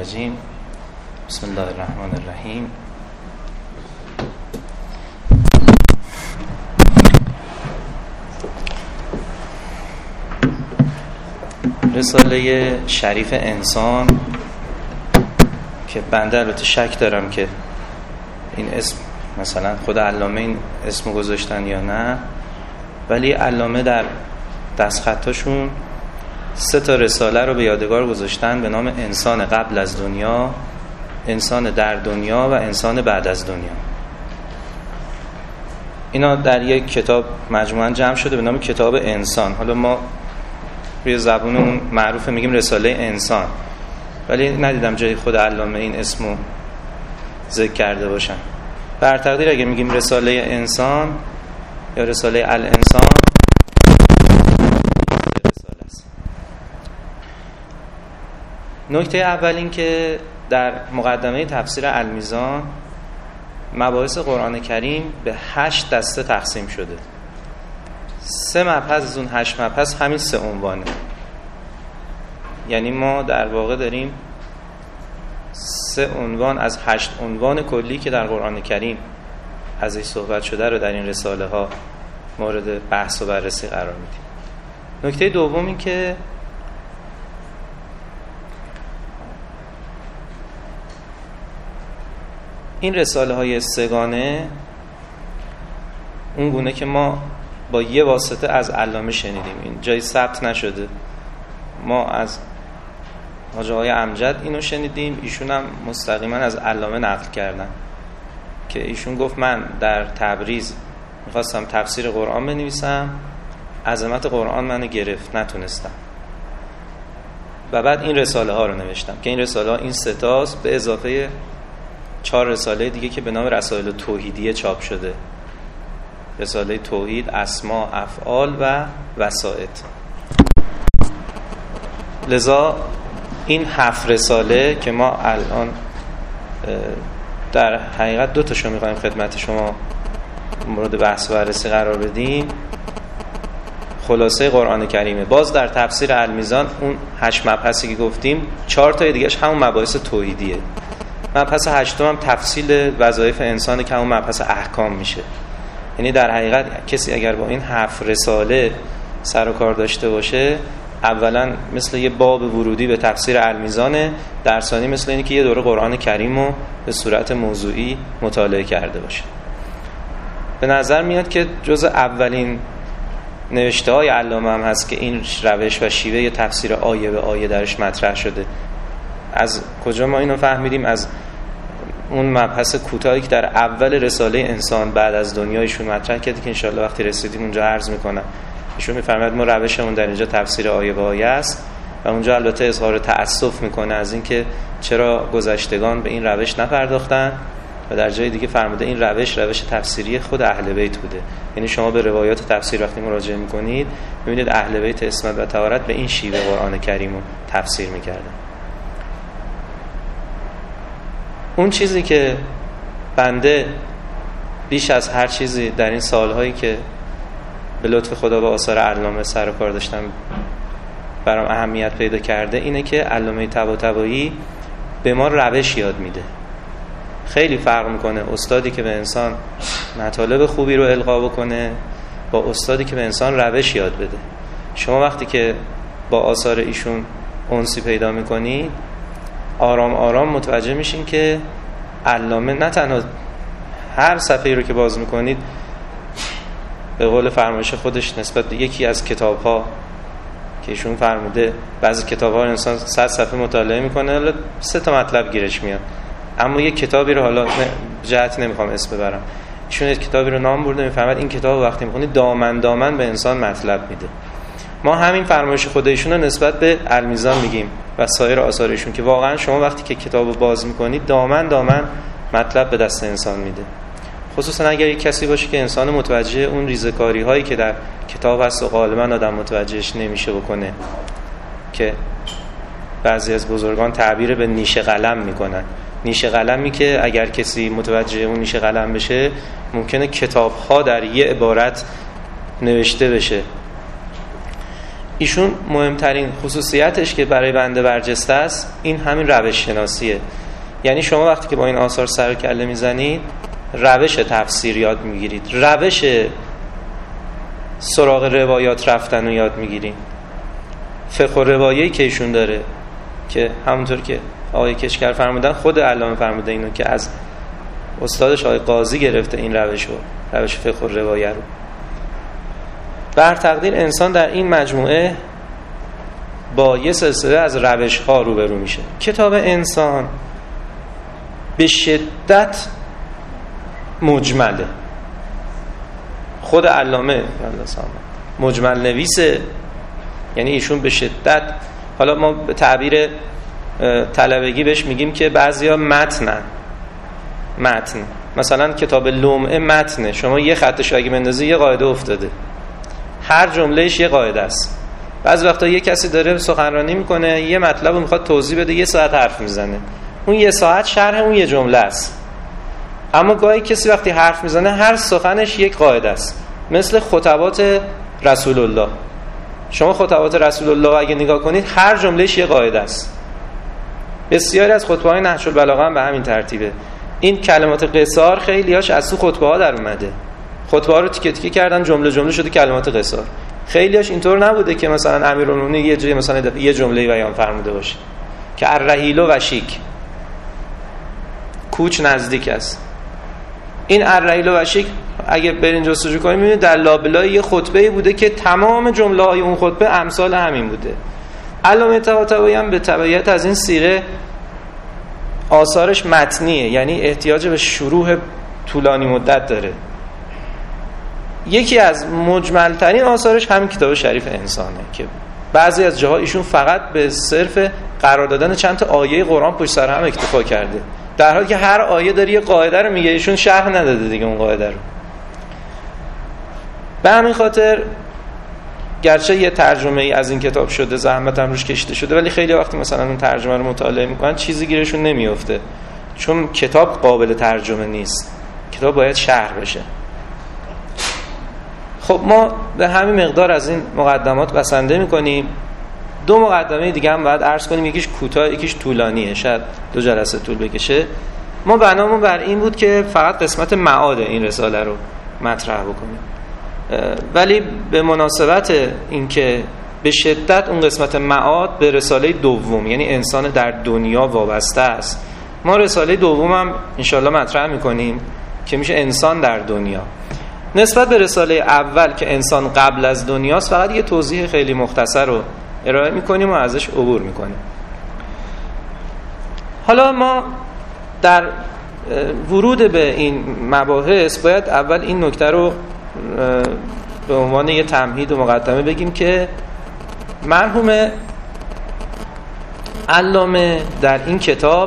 الرجیم. بسم الله الرحمن الرحیم. رساله شریف انسان که بنده البته شک دارم که این اسم مثلا خود علامه این اسمو گذاشتن یا نه، ولی علامه در دستخطاشون 3 رساله رو به یادگار گذاشتن به نام انسان قبل از دنیا، انسان در دنیا و انسان بعد از دنیا. اینا در یک کتاب مجموعاً جمع شده به نام کتاب انسان. حالا ما روی زبونمون معروفه میگیم رساله انسان، ولی ندیدم جای خود علامه این اسمو ذکر کرده باشن. بر تقدیر اگه میگیم رساله انسان یا رساله الانسان، رساله است. نکته اول این که در مقدمه تفسیر المیزان مباحث قرآن کریم به 8 دسته تقسیم شده. 3 مبحث از اون 8 مبحث همین 3 عنوانه. یعنی ما در واقع داریم 3 عنوان از 8 عنوان کلی که در قرآن کریم ازش صحبت شده رو در این رساله ها مورد بحث و بررسی قرار میدیم. نکته دوم این که این رساله های 3گانه اون گونه که ما با یه واسطه از علامه شنیدیم، این جایی ثبت نشده، ما از حاجی آقای امجد اینو شنیدیم، ایشون هم مستقیما از علامه نقل کردن که ایشون گفت من در تبریز میخواستم تفسیر قرآن بنویسم، عظمت قرآن منو گرفت، نتونستم، و بعد این رساله ها رو نوشتم که این رساله ها این 3 تاست به اضافه 4 رساله دیگه که به نام رسائل توحیدیه چاپ شده. رساله توحید، اسما، افعال و وسائط. لذا این 7 رساله که ما الان در حقیقت 2 تاشو می‌خوایم خدمت شما مورد بحث و بررسی قرار بدیم، خلاصه قرآن کریمه. باز در تفسیر المیزان اون 8 مبحثی که گفتیم 4 تا دیگه‌اش همون مباحث توحیدیه. مبحث 8م هم تفصیل وظایف انسان که همون مبحث احکام میشه. یعنی در حقیقت کسی اگر با این 7 رساله سر و کار داشته باشه، اولا مثل یه باب ورودی به تفسیر المیزانه، در ثانی مثل اینه که یه دوره قرآن کریم رو به صورت موضوعی مطالعه کرده باشه. به نظر میاد که جز اولین نوشته های علامه هم هست که این روش و شیوه تفسیر آیه به آیه درش مطرح شده. از کجا ما اینو فهمیدیم؟ از اون مبحث کوتاهی که در اول رساله انسان بعد از دنیایشون مطرح کرده که انشالله وقتی رسیدیم اونجا عرض میکنم. ایشون میفرماید ما روشمون در اینجا تفسیر آیه به آیه است و اونجا البته اظهار تأسف میکنه از اینکه چرا گذشتگان به این روش نپرداختن، و در جای دیگه فرموده این روش تفسیری خود اهل بیت بوده. یعنی شما به روایات تفسیر وقتی مراجعه میکنید میبینید اهل بیت اسمت و طهارت به این شیوه قرآن کریم رو تفسیر میکردن. اون چیزی که بنده بیش از هر چیزی در این سالهایی که به لطف خدا با آثار علامه سر و کار داشتم برام اهمیت پیدا کرده اینه که علامه طباطبایی به ما روش یاد میده. خیلی فرق میکنه استادی که به انسان مطالب خوبی رو القا بکنه با استادی که به انسان روش یاد بده. شما وقتی که با آثار ایشون انسی پیدا میکنی، آرام آرام متوجه میشین که علامه نه تنها هر صفحه‌ای رو که باز میکنید به قول فرمایش خودش نسبت به یکی از کتاب‌ها که ایشون فرموده بعضی کتاب‌ها رو انسان 100 صفحه مطالعه میکنه، حالا 3 تا مطلب گیرش میاد، اما یک کتابی رو حالا جهتی نمیخوام اسم ببرم، ایشون یک کتابی رو نام برده میفهمد این کتاب وقتی میخونید دامن دامن به انسان مطلب میده. ما همین فرمایش خود ایشون رو نسبت به المیزان میگیم و سایر آثار ایشون که واقعا شما وقتی که کتابو باز میکنید دامن دامن مطلب به دست انسان میده. خصوصا اگر یک کسی باشه که انسان متوجه اون ریزه‌کاری هایی که در کتاب هست و غالبا آدم متوجهش نمیشه بکنه، که بعضی از بزرگان تعبیر به نیش قلم میکنن. نیش قلمی که اگر کسی متوجه اون نیش قلم بشه ممکنه کتاب‌ها در یه عبارت نوشته بشه. ایشون مهمترین خصوصیتش که برای بنده برجسته است این همین روش شناسیه. یعنی شما وقتی که با این آثار سر و کله میزنید روش تفسیر یاد میگیرید، روش سراغ روایات رفتن رو یاد میگیرید. فقه و روایه‌ای که ایشون داره که همونطور که آقای کشکر فرمودن، خود علامه فرموده اینو که از استادش آقای قاضی گرفته این روش فقه و روایه رو. بر تقدیر انسان در این مجموعه با یه سلسله از روش‌ها روبرو میشه. کتاب انسان به شدت مجمله. خود علامه مجمل نویسه، یعنی ایشون به شدت، حالا ما به تعبیر طلبگی بهش میگیم که بعضیا متن، مثلا کتاب لمعه متنه، شما یه خطش اگه بندازی یه قاعده افتاده، هر جملهش یه قاعده است. بعضی وقتا یه کسی داره سخنرانی میکنه، یه مطلب رو میخواد توضیح بده، یه ساعت حرف میزنه، اون یه ساعت شرح اون یه جمله است. اما گاهی کسی وقتی حرف میزنه هر سخنش یک قاعده است، مثل خطبات رسول الله. شما خطبات رسول الله اگه نگاه کنید هر جملهش یه قاعده است. بسیاری از خطبه‌های نهج البلاغه هم به همین ترتیبه. این کلمات قصار خیلیاش از تو خطبه ها در اومده، خطبه ها رو تیکه تیکه کردن، جمله جمله شده کلمات قصار. خیلیاش اینطور نبوده که مثلا امیرالمومنین یه جایی مثلا یه جمله بیان فرموده باشه که الرحیل و شیک، کوچ نزدیک است. این الرحیل و شیک اگه برین جستجو کنید میبینید در لابلای یه خطبه‌ای بوده که تمام جمله‌های اون خطبه امثال همین بوده. علامه طباطبایی هم به تبعیت از این سیره آثارش متنیه، یعنی احتیاج به شروح طولانی مدت داره. یکی از مجمل‌ترین آثارش همین کتاب شریف انسانه که بعضی از جاها ایشون فقط به صرف قرار دادن چند تا آیه قرآن پشت سر هم اکتفا کرده، در حالی که هر آیه داره یه قاعده رو میگه، ایشون شرح نداده دیگه اون قاعده رو. به همین خاطر گرچه یه ترجمه ای از این کتاب شده، زحمت هم روش کشیده شده، ولی خیلی وقتی مثلا اون ترجمه رو مطالعه میکنن چیزی گیرشون نمیفته، چون کتاب قابل ترجمه نیست، کتاب باید شرح بشه. خب ما به همین مقدار از این مقدمات بسنده میکنیم. دو مقدمه دیگه هم باید عرض کنیم، یکیش کوتاه یکیش طولانیه، شاید 2 جلسه طول بکشه. ما بنامون بر این بود که فقط قسمت معاد این رساله رو مطرح بکنیم، ولی به مناسبت این که به شدت اون قسمت معاد به رساله دوم یعنی انسان در دنیا وابسته است، ما رساله دوم هم انشالله مطرح میکنیم که میشه انسان در دنیا. نسبت به رساله اول که انسان قبل از دنیاست فقط یه توضیح خیلی مختصر رو ارائه میکنیم و ازش عبور میکنیم. حالا ما در ورود به این مباحث باید اول این نکته رو به عنوان یه تمهید و مقدمه بگیم که مرحوم علامه در این کتاب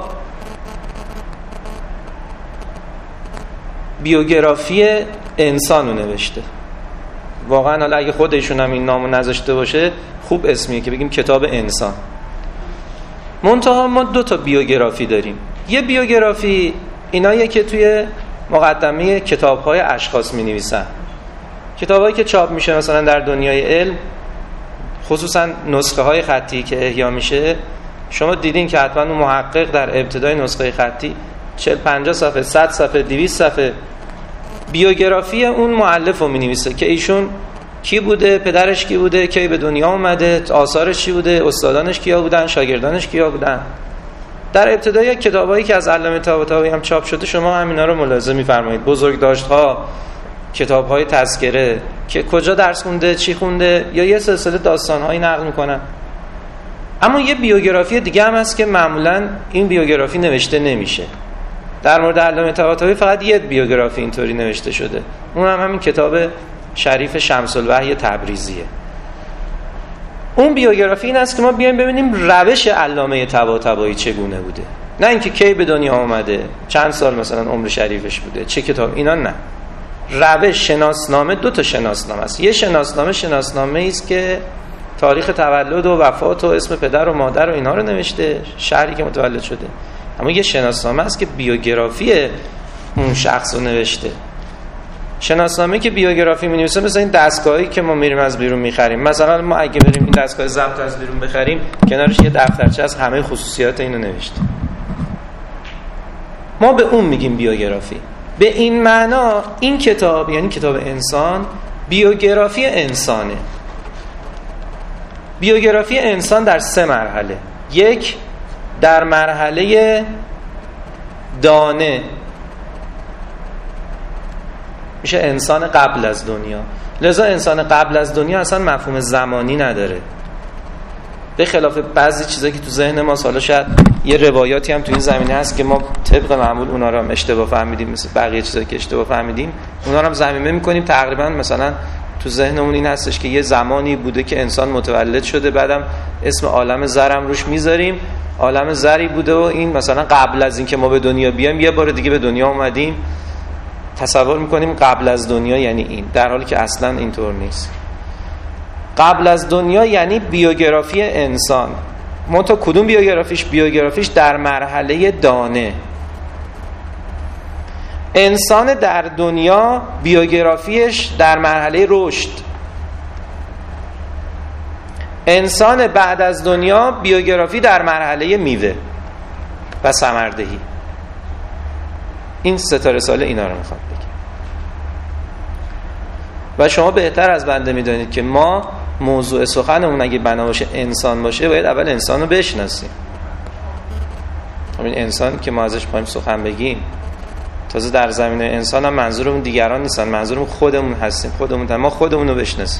بیوگرافی انسان رو نوشته. واقعا حالا اگه خودشون هم این نامو نذاشته باشه خوب اسمیه که بگیم کتاب انسان. منتها ما 2 تا بیوگرافی داریم. یه بیوگرافی ایناییه که توی مقدمه کتاب‌های اشخاص می‌نویسن، کتابایی که چاپ میشه مثلا در دنیای علم، خصوصا نسخه‌های خطی که احیا میشه. شما دیدین که حتما اون محقق در ابتدای نسخه خطی 40-50 صفحه 100 صفحه 200 صفحه بیوگرافی اون مؤلف رو می‌نویسه که ایشون کی بوده، پدرش کی بوده، کی به دنیا اومده، آثارش چی بوده، استادانش کیا بودن، شاگردانش کیا بودن. در ابتدای کتابایی که از علامه طباطبایی هم چاپ شده شما همینا رو ملاحظه می‌فرمایید. بزرگداشت‌ها، کتاب‌های تذکره که کجا درس خونده، چی خونده، یا یه سلسله داستان‌هایی نقل می‌کنن. اما یه بیوگرافی دیگه هم هست که معمولاً این بیوگرافی نوشته نمیشه. در مورد علامه طباطبایی فقط یه بیوگرافی اینطوری نوشته شده، اون هم همین کتاب شریف شمس الوحی تبریزیه. اون بیوگرافی این است که ما بیایم ببینیم روش علامه طباطبایی چگونه بوده، نه اینکه کی به دنیا آمده، چند سال مثلا عمر شریفش بوده، چه کتاب، اینا نه. روش شناسنامه 2 تا شناسنامه است. یه شناسنامه است که تاریخ تولد و وفات و اسم پدر و مادر و اینا رو نوشته، شهری که متولد شده. اما یه شناسنامه است که بیوگرافی اون شخص رو نوشته. شناسنامه که بیوگرافی می‌نویسه مثلا این دستگاهی که ما میریم از بیرون می‌خریم. مثلا ما اگه بریم این دستگاه ضبط از بیرون بخریم، کنارش یه دفترچه از همه خصوصیات اینو نوشته. ما به اون میگیم بیوگرافی. به این معنا این کتاب، یعنی کتاب انسان، بیوگرافی انسانه. بیوگرافی انسان در 3 مرحله. 1 در مرحله دانه، میشه انسان قبل از دنیا. لذا انسان قبل از دنیا اصلا مفهوم زمانی نداره، به خلاف بعضی چیزایی که تو ذهن ما، حالا شاید یه روایاتی هم تو این زمینه هست که ما طبق معمول اونا رو هم اشتباه فهمیدیم، مثل بقیه چیزایی که اشتباه فهمیدیم اونا رو هم ضمیمه می‌کنیم. تقریبا مثلا تو ذهنمون این هستش که یه زمانی بوده که انسان متولد شده، بعدم اسم عالم زر هم روش میذاریم، عالم زری بوده و این مثلا قبل از این که ما به دنیا بیایم یه بار دیگه به دنیا اومدیم، تصور میکنیم قبل از دنیا یعنی این، در حالی که اصلا اینطور نیست. قبل از دنیا یعنی بیوگرافی انسان. منتها کدوم بیوگرافیش؟ بیوگرافیش در مرحله دانه. انسان در دنیا بیوگرافیش در مرحله رشد. انسان بعد از دنیا بیوگرافی در مرحله میوه و ثمردهی. این 3 رساله اینا رو میخواد بگه. و شما بهتر از بنده میدونید که ما موضوع سخنمون اگه بنا باشه انسان باشه، باید اول انسان رو بشناسیم. همین انسان که ما ازش میخوایم سخن بگیم، تازه در زمینه انسان هم منظورمون دیگران نیستن، منظورمون خودمون هستیم، ما خودمون رو بشناسیم.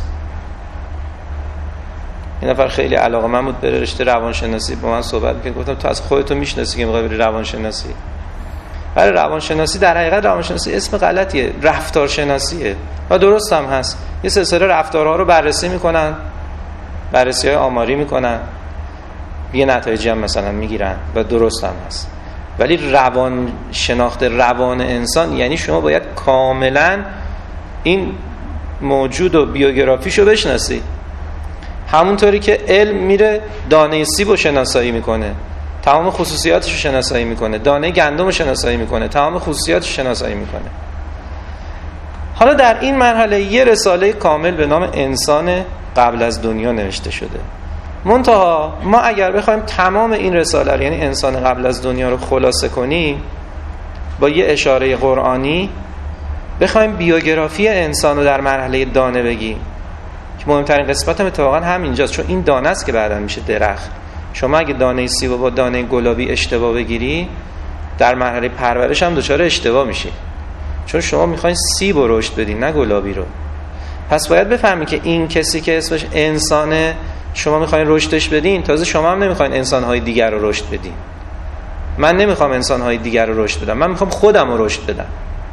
این نفر خیلی علاقه‌مند بود بره رشته روانشناسی، با من صحبت می‌کرد، گفتم تو از خودت میشناسی که می‌خوای بری روانشناسی؟ برای روانشناسی در حقیقت روانشناسی اسم غلطیه، رفتارشناسیه و درست هم هست. یه سلسله رفتارها رو بررسی میکنن، بررسی‌های آماری میکنن، یه نتایجی هم مثلا میگیرن و درست هم هست. ولی شناخت روان انسان یعنی شما باید کاملا این موجود و بیوگرافیشو بشناسی. همونطوری که علم میره دانه سیب رو شناسایی میکنه، تمام خصوصیاتش رو شناسایی میکنه، دانه گندم رو شناسایی میکنه، تمام خصوصیاتش رو شناسایی میکنه. حالا در این مرحله یه رساله کامل به نام انسان قبل از دنیا نوشته شده. منتها ما اگر بخوایم تمام این رساله رو، یعنی انسان قبل از دنیا رو خلاصه کنیم با یه اشاره قرآنی، بخوایم بیوگرافی انسان رو در مرحله دانه بگیم که مهمترین قسمت هم اتفاقا همینجاست، چون این دانه است که بعداً میشه درخت. شما اگه دانه سیب با دانه گلابی اشتباه بگیری، در مرحله پرورش هم دچار اشتباه میشی، چون شما میخواین سیب رو رشد بدین نه گلابی رو. پس باید بفهمی که این کسی که اسمش انسانه، شما میخواین رشدش بدین، تازه شما هم نمیخواین انسانهای دیگر رو رشد بدین. من نمیخوام انسانهای دیگر رو رشد بدم، من میخوام خودم رو رشد بدم.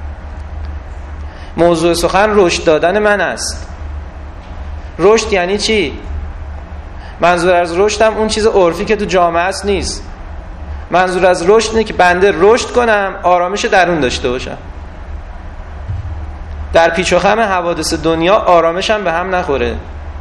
موضوع سخن رشد دادن من است. رشد یعنی چی؟ منظور از رشدم اون چیز عرفی که تو جامعه است نیست. منظور از رشد اینه که بنده رشد کنم، آرامش درون داشته باشم، در پیچ و خم حوادث دنیا آرامشم به هم نخوره،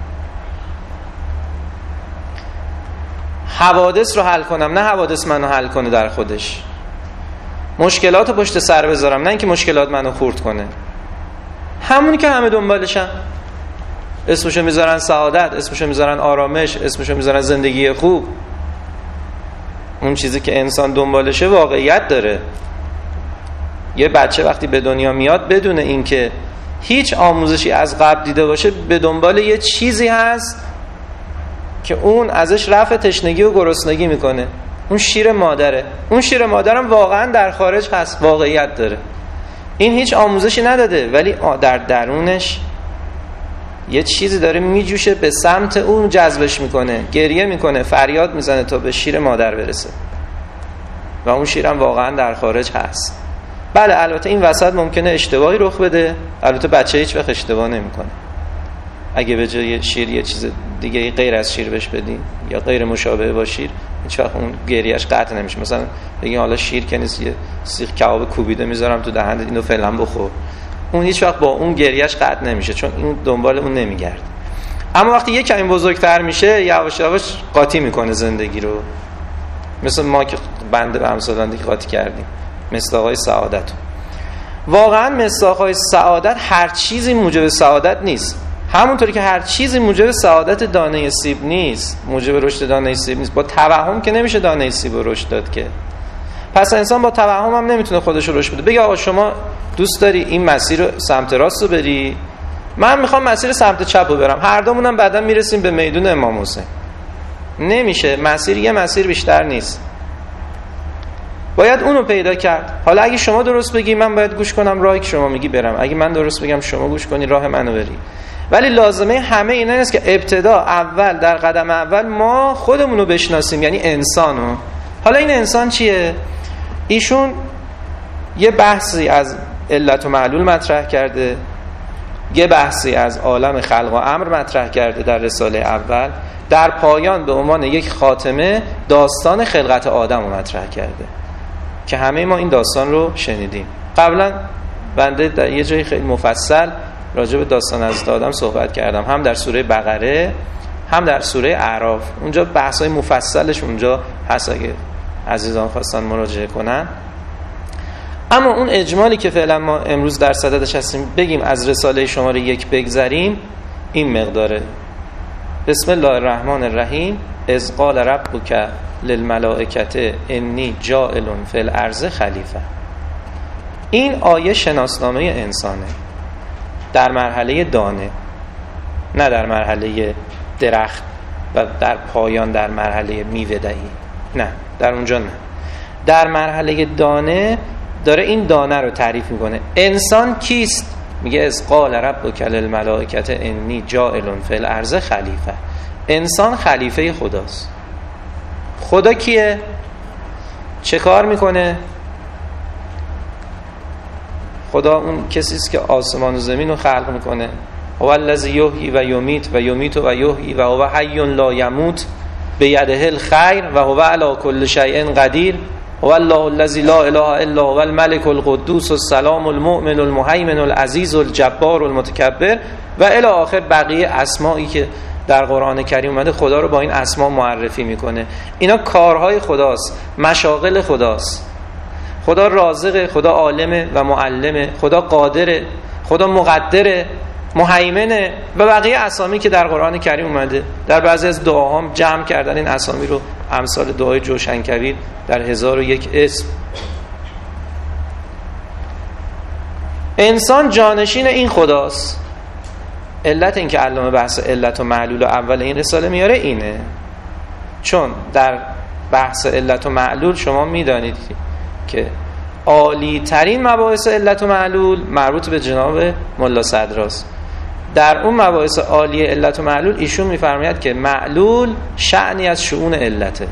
حوادث رو حل کنم نه حوادث منو حل کنه در خودش، مشکلات رو پشت سر بذارم نه اینکه مشکلات منو خورد کنه. همونی که همه دنبالشن، اسمشو میذارن سعادت، اسمشو میذارن آرامش، اسمشو میذارن زندگی خوب. اون چیزی که انسان دنبالشه واقعیت داره. یه بچه وقتی به دنیا میاد بدون اینکه هیچ آموزشی از قبل دیده باشه، به دنبال یه چیزی هست که اون ازش رفع تشنگی و گرسنگی میکنه. اون شیر مادره. اون شیر مادرم واقعا در خارج هست، واقعیت داره. این هیچ آموزشی نداده، ولی در درونش یه چیزی داره میجوشه، به سمت اون جذبش میکنه، گریه میکنه، فریاد میزنه تا به شیر مادر برسه. و اون شیرم واقعا در خارج هست. بله البته این وسط ممکنه اشتباهی رخ بده، البته بچه هیچ وقت اشتباه نمیکنه. اگه به جای شیر یه چیز دیگه غیر از شیر بهش بدین یا غیر مشابه با شیر، هیچ وقت اون گریهش قطع نمیشه. مثلا بگین حالا شیر که نیست، یه سیخ کباب کوبیده میذارم تو دهنت، اینو فعلا بخور، اون هیچ وقت با اون گریهش قطع نمیشه، چون این دنبال اون نمیگرده. اما وقتی یه کمی بزرگتر میشه، یواش یواش قاطی میکنه زندگی رو، مثل ما که بنده به امثال دیگه قاطی کردیم، مثل آقای سعادت. واقعا مصداق‌های سعادت هر چیزی موجب سعادت نیست. همونطوری که هر چیزی موجب سعادت دانه سیب نیست، موجب رشد دانه سیب نیست. با توهم که نمیشه دانه سیب رو رشد داد که. پس انسان با توهم هم نمیتونه خودش رو رشد بده. بگه آقا شما دوست داری این مسیر رو سمت راست رو بری، من میخوام مسیر سمت چپ رو برم، هر دومونم بعدا میرسیم به میدون امام حسین. نمیشه، مسیر یه مسیر بیشتر نیست، باید اونو پیدا کرد. حالا اگه شما درست بگی من باید گوش کنم راهی که شما میگی برم، اگه من درست بگم شما گوش کنی راه منو بری. ولی لازمه همه اینا نیست که ابتدا اول در قدم اول ما خودمونو بشناسیم، یعنی انسانو. حالا این انسان چیه؟ ایشون یه بحثی از علت و معلول مطرح کرده، یه بحثی از عالم خلق و امر مطرح کرده در رساله اول، در پایان به عنوان یک خاتمه داستان خلقت آدم رو مطرح کرده که همه ما این داستان رو شنیدیم. قبلا بنده در یه جایی خیلی مفصل راجع به داستان حضرت آدم صحبت کردم، هم در سوره بقره هم در سوره اعراف. اونجا بحث‌های مفصلش اونجا هست اگه عزیزان خواستن مراجعه کنن. اما اون اجمالی که فعلا ما امروز در صددش هستیم بگیم از رساله شماره 1 بگذریم، این مقداره. بسم الله الرحمن الرحیم. اذ قال ربک للملائکه انی جاعل فی الارض خلیفه. این آیه شناسنامه انسانه در مرحله دانه، نه در مرحله درخت و در پایان در مرحله میوه دهی، نه در اونجا، نه در مرحله دانه داره این دانه رو تعریف میکنه. انسان کیست؟ میگه اذ قال ربک للملائکه انی جاعل فی الارض خلیفه. انسان خلیفه خداست. خدا کیه؟ چه کار میکنه؟ خدا اون کسی است که آسمان و زمین رو خلق میکنه. هو الذی یحیی و یمیت و یمیت و یحیی و هو حی لا یموت بیده الخیر و هو علی کل شیء قدیر. هو الله الذی لا اله الا هو الملک القدوس السلام المؤمن المهیمن العزیز الجبار المتکبر و الی آخر بقیه اسمایی که در قرآن کریم اومده خدا رو با این اسما معرفی میکنه. اینا کارهای خداست، مشاغل خداست. خدا رازقه، خدا عالمه و معلمه، خدا قادره، خدا مقدره، مهیمنه و بقیه اسامی که در قرآن کریم اومده. در بعضی از دعاها جمع کردن این اسامی رو، امثال دعای جوشنکبیر در 1001 اسم. انسان جانشین این خداست. علت این که علامه بحث علت و معلول اول این رساله میاره اینه، چون در بحث علت و معلول شما میدانید که عالی ترین مباحث علت و معلول مربوط به جناب ملا صدراست. در اون مباحث عالی علت و معلول ایشون میفرماید که معلول شأنی از شؤون علته.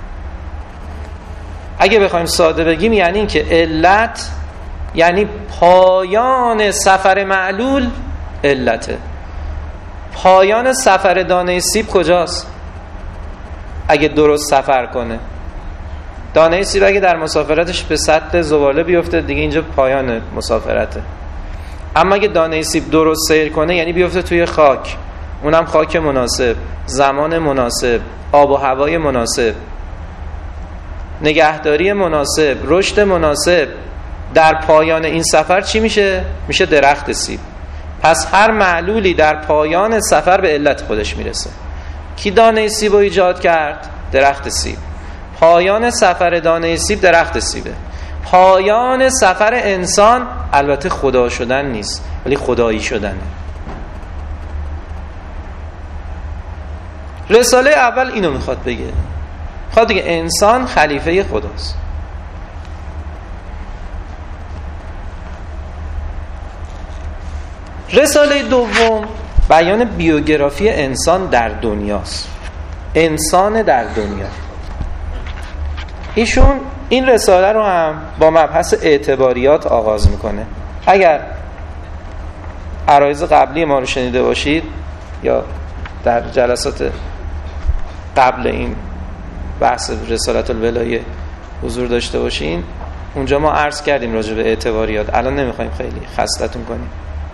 اگه بخوایم ساده بگیم یعنی این که علت یعنی پایان سفر معلول علته. پایان سفر دانه سیب کجاست؟ اگه درست سفر کنه، دانه سیب اگه در مسافرتش به سطح زباله بیفته دیگه اینجا پایان مسافرته. اما اگه دانه سیب درست سیر کنه یعنی بیفته توی خاک، اونم خاک مناسب، زمان مناسب، آب و هوای مناسب، نگهداری مناسب، رشد مناسب، در پایان این سفر چی میشه؟ میشه درخت سیب. پس هر معلولی در پایان سفر به علت خودش میرسه. کی دانه سیب رو ایجاد کرد؟ درخت سیب. پایان سفر دانه سیب درخت سیبه. پایان سفر انسان البته خدا شدن نیست ولی خدایی شدنه. رساله اول اینو میخواد بگه، میخواد بگه انسان خلیفه خداست. رساله دوم بیان بیوگرافی انسان در دنیاست. انسان در دنیا. ایشون این رساله رو هم با مبحث اعتباریات آغاز میکنه. اگر عرایض قبلی ما رو شنیده باشید یا در جلسات قبل این بحث رسالت الولایه حضور داشته باشین، اونجا ما عرض کردیم راجع به اعتباریات. الان نمیخوایم خیلی خستتون کنیم.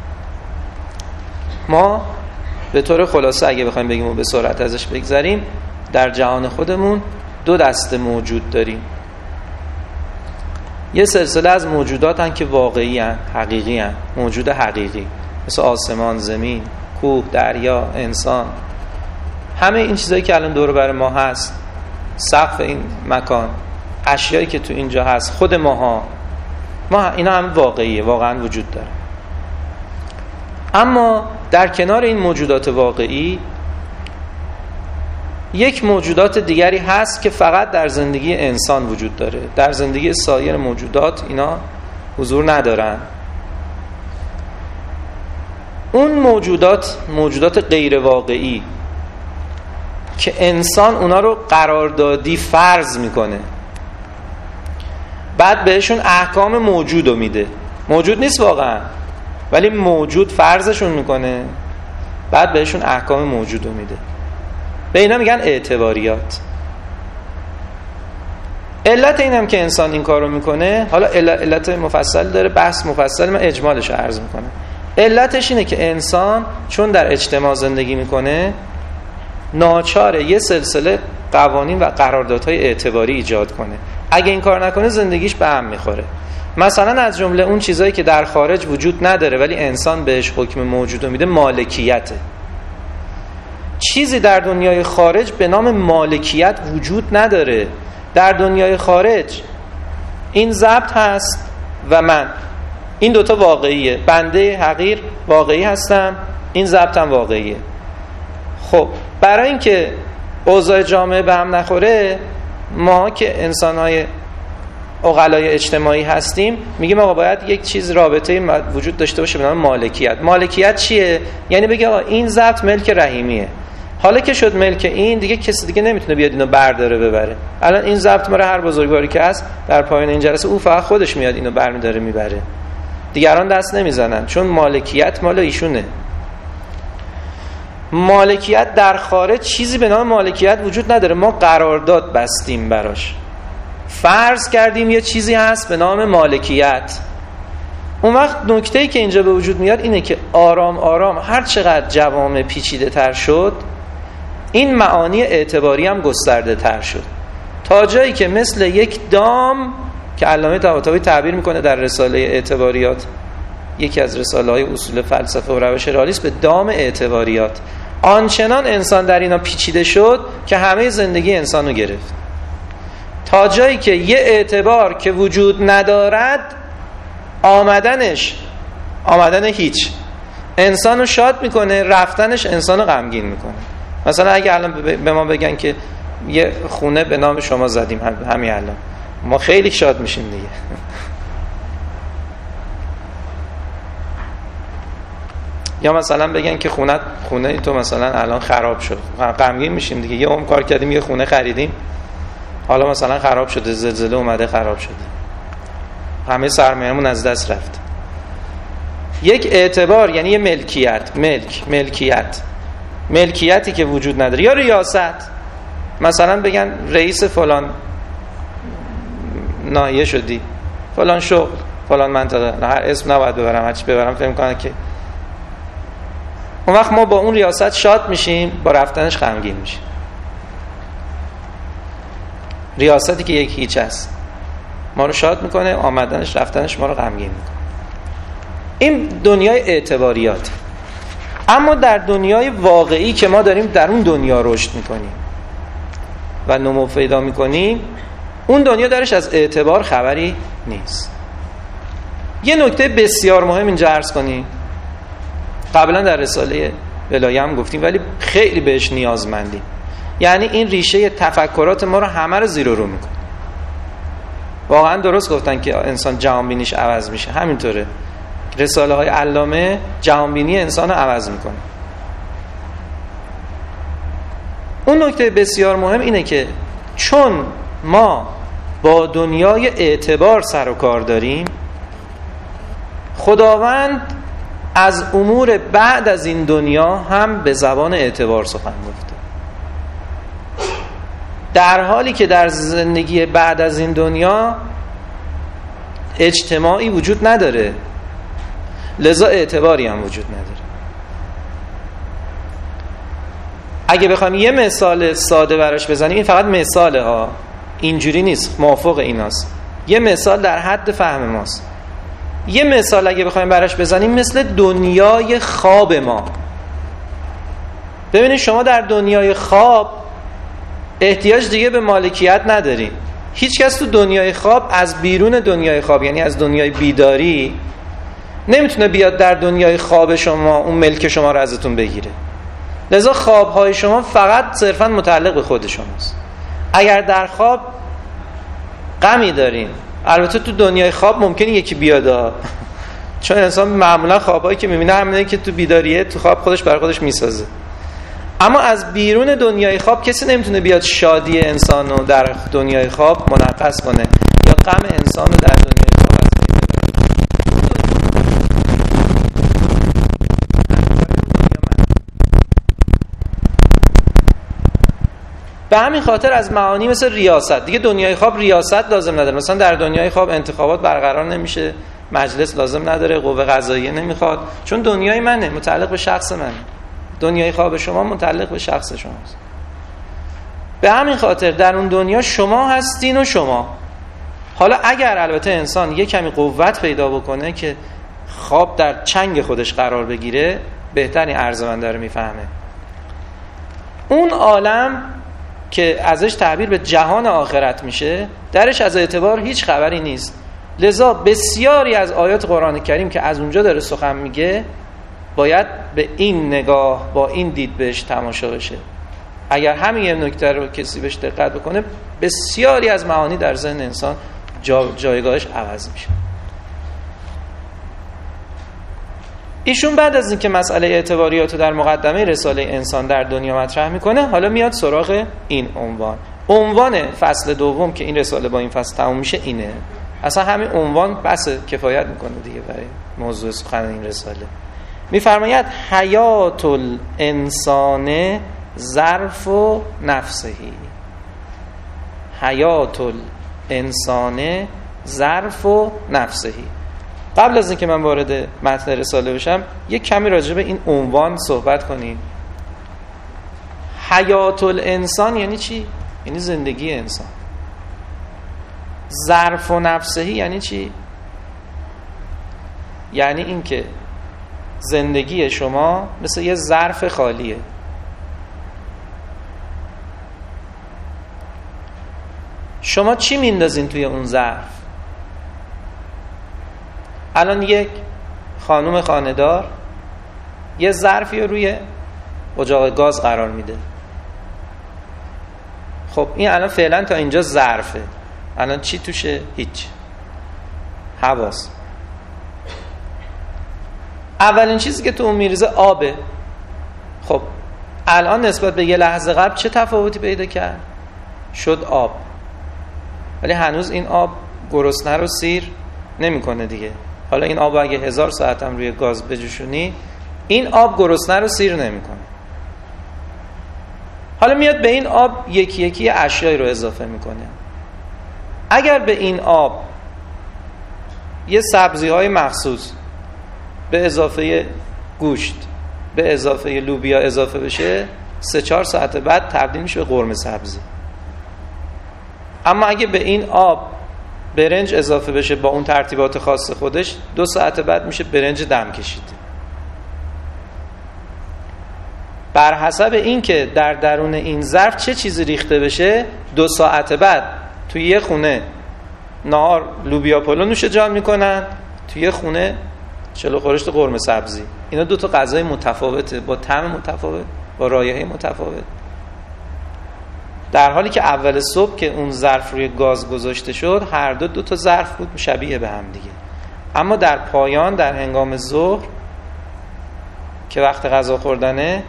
ما به طور خلاصه اگه بخوایم بگیم و به سرعت ازش بگذریم، در جهان خودمون دو دسته موجود داریم. یه سلسله از موجودات هستند که واقعی هستند، حقیقی هستند، موجود حقیقی، مثل آسمان، زمین، کوه، دریا، انسان، همه این چیزایی که الان دور بر ما هست، سقف این مکان، اشیایی که تو اینجا هست، خود ما اینا هم واقعیه، واقعا وجود داره. اما در کنار این موجودات واقعی یک موجودات دیگری هست که فقط در زندگی انسان وجود داره، در زندگی سایر موجودات اینا حضور ندارن. اون موجودات غیر واقعی که انسان اونا رو قراردادی فرض میکنه، بعد بهشون احکام موجود رو میده. موجود نیست واقعا، ولی موجود فرضشون میکنه، بعد بهشون احکام موجود رو میده. به اینا میگن اعتباریات. علت اینم که انسان این کار رو میکنه، حالا علت مفصل داره، بحث مفصل، من اجمالش رو عرض میکنم. علتش اینه که انسان چون در اجتماع زندگی میکنه، ناچاره یه سلسله قوانین و قراردادهای اعتباری ایجاد کنه. اگه این کار نکنه زندگیش به هم میخوره. مثلا از جمله اون چیزایی که در خارج وجود نداره ولی انسان بهش حکم موجود میده، مالکیته. چیزی در دنیای خارج به نام مالکیت وجود نداره. در دنیای خارج این ضبط هست و من، این دوتا واقعیه. بنده حقیر واقعی هستم، این ضبط هم واقعیه. خب برای اینکه اوضاع جامعه به هم نخوره، ما که انسان‌های عقلای اجتماعی هستیم میگیم آقا باید یک چیز رابطه وجود داشته باشه به نام مالکیت. مالکیت چیه؟ یعنی بگه آقا این ضبط ملک رحیمیه. حالا که شد ملک این، دیگه کسی دیگه نمیتونه بیاد اینو برداره ببره. الان این ضبط مال هر بزرگواری که هست در پایان این جلسه، او فقط خودش میاد اینو برمی‌داره میبره، دیگران دست نمیزنن، چون مالکیت مال ایشونه. مالکیت در خارج چیزی به نام مالکیت وجود نداره. ما قرارداد بستیم براش، فرض کردیم یه چیزی هست به نام مالکیت. اون وقت نکته‌ای که اینجا به وجود میاد اینه که آرام آرام هر چقدر جوامع پیچیده تر شد، این معانی اعتباری هم گسترده تر شد، تا جایی که مثل یک دام که علامه طباطبایی تعبیر میکنه در رساله اعتباریات، یکی از رساله های اصول فلسفه و روش رئالیسم، به دام اعتباریات. آنچنان انسان در اینا پیچیده شد که همه زندگی انسان رو گرفت، تا جایی که یه اعتبار که وجود ندارد، آمدن هیچ انسان رو شاد میکنه، رفتنش انسان رو غمگین میکنه. مثلا اگه الان به ما بگن که یه خونه به نام شما زدیم همین الان، ما خیلی شاد میشیم دیگه. یا مثلا بگن که خونه تو مثلا الان خراب شد، غمگین میشیم دیگه. یه عمر کار کردیم، یه خونه خریدیم، حالا مثلا خراب شده، زلزله اومده خراب شده، همه سرمایه‌مون از دست رفت. یک اعتبار یعنی یه ملکیتی که وجود نداره. یا ریاست، مثلا بگن رئیس فلان ناحیه شدی، فلان شغل، فلان منطقه، هر اسم نباید ببرم، هرچی ببرم فهم کنه که اون وقت ما با اون ریاست شاد میشیم، با رفتنش غمگین میشیم. ریاستی که یک هیچ است ما رو شاد میکنه، آمدنش رفتنش ما رو غمگین میکنه. این دنیای اعتباریات. اما در دنیای واقعی که ما داریم در اون دنیا رشد میکنیم و نمو پیدا میکنیم، اون دنیا درش از اعتبار خبری نیست. یه نکته بسیار مهم اینجا عرض کنیم، قبلا در رساله ولایه هم گفتیم ولی خیلی بهش نیازمندیم. یعنی این ریشه تفکرات ما رو همه رو زیر و رو میکنه. واقعا درست گفتن که انسان جهانبینیش عوض میشه، همینطوره. رساله های علامه جهانبینی انسان رو عوض میکنه. اون نکته بسیار مهم اینه که چون ما با دنیای اعتبار سر و کار داریم، خداوند از امور بعد از این دنیا هم به زبان اعتبار سخن گفته، در حالی که در زندگی بعد از این دنیا اجتماعی وجود نداره، لذا اعتباری هم وجود نداره. اگه بخوام یه مثال ساده براش بزنیم، این فقط مثاله ها، اینجوری نیست، موافق ایناست. یه مثال در حد فهم ماست. یه مثال اگه بخوایم براش بزنیم مثل دنیای خواب ما. ببینید شما در دنیای خواب احتیاج دیگه به مالکیت نداری. هیچ کس تو دنیای خواب از بیرون دنیای خواب، یعنی از دنیای بیداری، نمیتونه بیاد در دنیای خواب شما اون ملک شما رو ازتون بگیره. لذا خوابهای شما فقط صرفا متعلق به خود شماست. اگر در خواب غمی دارین، البته تو دنیای خواب ممکنه یکی بیاد، چون انسان معمولا خوابهایی که میبینه همینه که تو بیداریه تو خواب خودش برای خودش میسازه. اما از بیرون دنیای خواب کسی نمیتونه بیاد شادی انسان رو در دنیای خواب منعکس کنه یا غم انسان رو در دنیای خواب از بین به همین خاطر از معانی مثل ریاست، دیگه دنیای خواب ریاست لازم نداره. مثلا در دنیای خواب انتخابات برقرار نمیشه، مجلس لازم نداره، قوه قضاییه نمیخواد، چون دنیای منه، متعلق به شخص منه. دنیای خواب شما متعلق به شخص شماست. به همین خاطر در اون دنیا شما هستین و شما. حالا اگر البته انسان یه کمی قوت پیدا بکنه که خواب در چنگ خودش قرار بگیره، بهترین ارزمنده رو میفهمه. اون عالم که ازش تعبیر به جهان آخرت میشه، درش از اعتبار هیچ خبری نیست. لذا بسیاری از آیات قرآن کریم که از اونجا داره سخن میگه باید به این نگاه، با این دید بهش تماشا بشه. اگر همین یه نکته رو کسی بهش دقت بکنه، بسیاری از معانی در ذهن انسان جایگاهش عوض میشه. ایشون بعد از اینکه مسئله اعتباریات رو در مقدمه رساله انسان در دنیا مطرح میکنه، حالا میاد سراغ این عنوان فصل دوم که این رساله با این فصل تموم میشه اینه. اصلا همین عنوان بس کفایت میکنه دیگه برای موضوع سخن این رساله. میفرماید حیات الانسان ظرف و نفسهی. حیات الانسان ظرف و نفسهی. قبل از اینکه من وارد متن رساله بشم یک کمی راجع به این عنوان صحبت کنیم. حیات الانسان یعنی چی؟ یعنی زندگی انسان. ظرف و نفسهی یعنی چی؟ یعنی این که زندگی شما مثل یه ظرف خالیه. شما چی میندازین توی اون ظرف؟ الان یک خانم خانه‌دار یه ظرفی رو روی اجاق گاز قرار میده. خب این الان فعلا تا اینجا ظرفه. الان چی توشه؟ هیچ. هواست. اولین چیزی که تو اون میریزه آبه. خب الان نسبت به یه لحظه قبل چه تفاوتی پیدا کرد؟ شد آب. ولی هنوز این آب گرسنه رو سیر نمی‌کنه دیگه. حالا این آب اگه 1000 ساعت هم روی گاز بجوشونی، این آب گرسنه رو سیر نمی‌کنه. حالا میاد به این آب یکی یکی اشیایی رو اضافه می‌کنه. اگر به این آب یه سبزی‌های مخصوص به اضافه گوشت، به اضافه لوبیا اضافه بشه، 3-4 ساعت بعد تبدیل میشه به قرمه سبزی. اما اگه به این آب برنج اضافه بشه با اون ترتیبات خاص خودش، 2 ساعت بعد میشه برنج دم کشیده. بر حسب این که در درون این ظرف چه چیزی ریخته بشه، 2 ساعت بعد توی یه خونه نهار لوبیا پلو نوش جان میکنن، توی یه خونه چلو خورشت قرمه سبزی. اینا 2 تا غذای متفاوته، با طعم متفاوت، با رایحه متفاوت. در حالی که اول صبح که اون ظرف روی گاز گذاشته شد، هر 2 تا ظرف بود شبیه به هم دیگه. اما در پایان، در هنگام ظهر که وقت غذا خوردنه،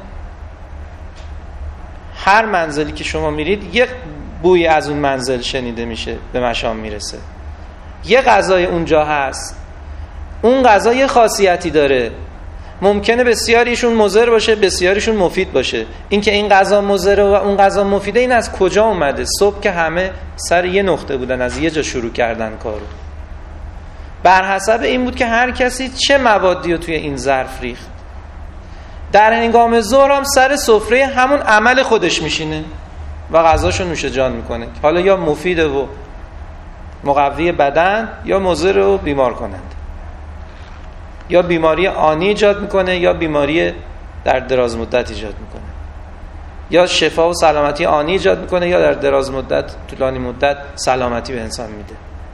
هر منزلی که شما میرید یک بوی از اون منزل شنیده میشه، به مشام میرسه. یه غذای اونجا هست، اون غذا یه خاصیتی داره. ممکنه بسیاریشون مضر باشه، بسیاریشون مفید باشه. این که این غذا مضر و اون غذا مفیده، این از کجا اومده؟ صبح که همه سر یه نقطه بودن، از یه جا شروع کردن کارو. بر حسب این بود که هر کسی چه موادی رو توی این ظرف ریخت. در هنگام ظهر هم سر سفره همون عمل خودش میشینه و غذاشو نوش جان میکنه. حالا یا مفیده و مقوی بدن یا مضر و بیمار کننده، یا بیماری آنی ایجاد میکنه یا بیماری در دراز مدت ایجاد میکنه، یا شفا و سلامتی آنی ایجاد میکنه یا در دراز مدت، طولانی مدت سلامتی به انسان میده.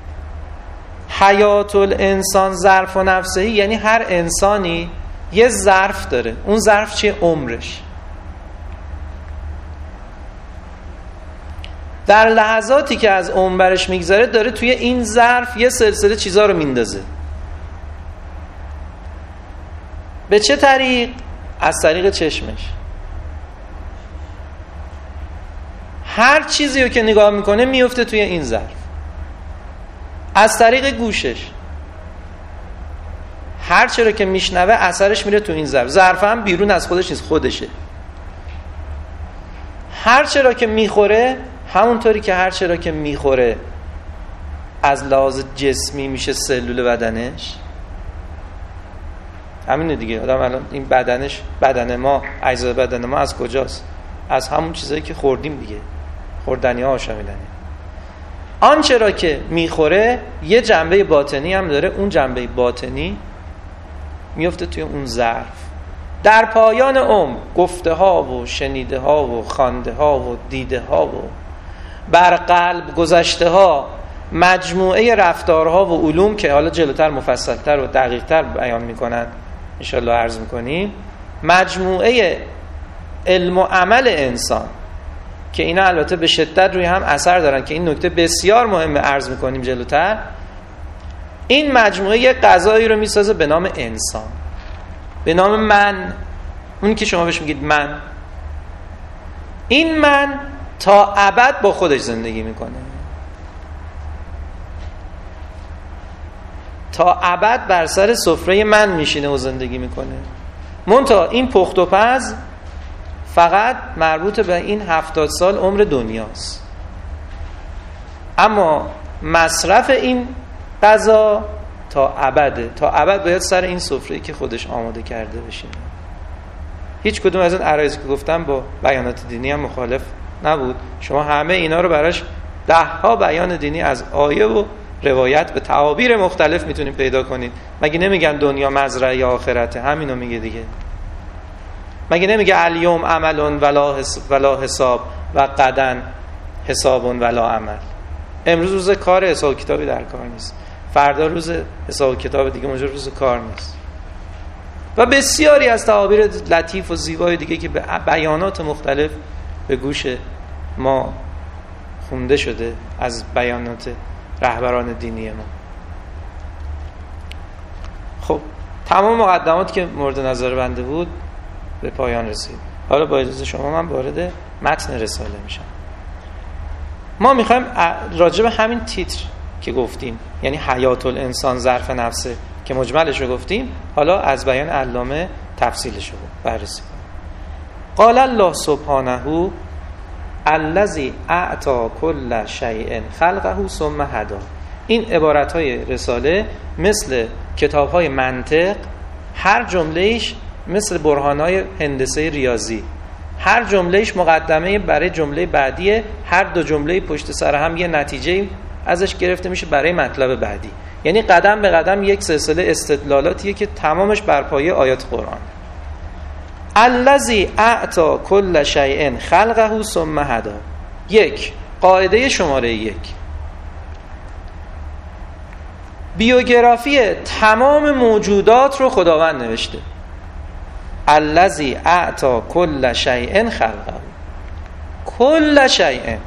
حیات الانسان ظرف و نفسهی یعنی هر انسانی یه ظرف داره. اون ظرف چیه؟ عمرش. در لحظاتی که از عمر برش میگذره داره توی این ظرف یه سلسله چیزا رو میندازه. به چه طریق؟ از طریق چشمش. هر چیزی رو که نگاه میکنه میفته توی این ظرف. از طریق گوشش هر چی رو که میشنوه اثرش میره تو این ظرف. ظرف هم بیرون از خودش نیست، خودشه. هر چی رو که میخوره همونطوری که هر چی رو که میخوره از لحاظ جسمی میشه سلول بدنش. همینه دیگه. آدم الان این بدنش، بدن ما، اجزای بدن ما از کجاست؟ از همون چیزایی که خوردیم دیگه، خوردنی ها آشامیدنی. آنچه را که میخوره یه جنبه باطنی هم داره. اون جنبه باطنی میفته توی اون ظرف. در پایان عمر گفته ها و شنیده ها و خوانده ها و دیده ها و بر قلب گذشته ها، مجموعه رفتارها و علوم که حالا جلوتر مفصلتر و دقیقتر بیان میکنن انشالله عرض میکنیم، مجموعه علم و عمل انسان که اینا البته به شدت روی هم اثر دارن که این نکته بسیار مهمه عرض میکنیم جلوتر. این مجموعه یه غذایی رو میسازه به نام انسان، به نام من. اون که شما بهش میگید من، این من تا ابد با خودش زندگی میکنه، تا ابد بر سر سفره من میشینه و زندگی میکنه. منتها این پخت و پز فقط مربوط به این 70 سال عمر دنیاست، اما مصرف این غذا تا ابده. تا ابد باید سر این سفره‌ای که خودش آماده کرده بشینه. هیچ کدوم از این عرایضی که گفتم با بیانات دینی هم مخالف نبود. شما همه اینا رو براش 10 بیان دینی از آیه و روایت به تعابیر مختلف میتونید پیدا کنید. مگه نمیگن دنیا مزرعه آخرته؟ همینو میگه دیگه. مگه نمیگه الیوم عمل ولا حساب و غدا حساب ولا عمل؟ امروز روز کار، حساب کتابی در کار نیست. فردا روز حساب کتاب دیگه، اونجا روز کار نیست. و بسیاری از تعابیر لطیف و زیبای دیگه که به بیانات مختلف به گوش ما خونده شده از بیانات رهبران دینی ما. خب تمام مقدمات که مورد نظر بنده بود به پایان رسید. حالا با اجازه شما من وارد متن رساله میشم. ما میخوایم راجع به همین تیتر که گفتیم، یعنی حیات الانسان ظرف نفسه که مجملش رو گفتیم، حالا از بیان علامه تفصیلش رو بررسی کنیم. قال الله سبحانه الذی اعطی کل شیء خلقه ثم هدی. این عبارت‌های رساله مثل کتاب‌های منطق، هر جمله‌ایش مثل برهان‌های هندسه ریاضی، هر جمله‌ایش مقدمه برای جمله بعدیه. هر دو جمله پشت سر هم یه نتیجه ازش گرفته میشه برای مطلب بعدی. یعنی قدم به قدم یک سلسله استدلالاتیه که تمامش بر پایه آیات قرآن. الذی اعطی کل شیء خلقه ثم هدی. 1. قاعده شماره 1. بیوگرافی تمام موجودات رو خداوند نوشته. الذی اعطی کل شیء خلقه. کل شیء،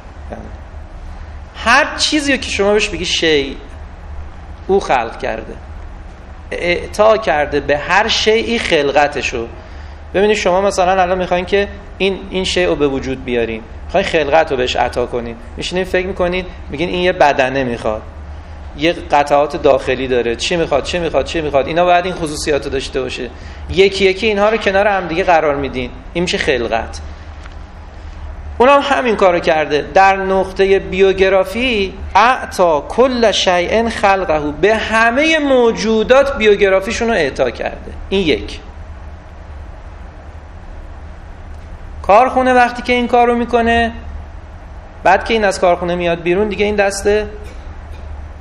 هر چیزی که شما بهش بگی شیء، او خلق کرده، اعطا کرده به هر شیئی خلقتشو. ببینید شما مثلا الان میخواین که این شیء رو به وجود بیارین، میخواین خلقت رو بهش عطا کنین، میشینین فکر میکنین، میگین این یه بدنه میخواد، یه قطعات داخلی داره، چی میخواد، اینا باید این خصوصیات رو داشته باشه. یکی یکی اینها رو کنار هم دیگه قرار میدین، این میشه خلقت. اونم همین کارو کرده. در نقطه بیوگرافی اعطا کل شیء خلقه، به همه موجودات بیوگرافیشون رو اعطا کرده. این 1. کارخونه وقتی که این کارو میکنه، بعد که این از کارخونه میاد بیرون دیگه این دسته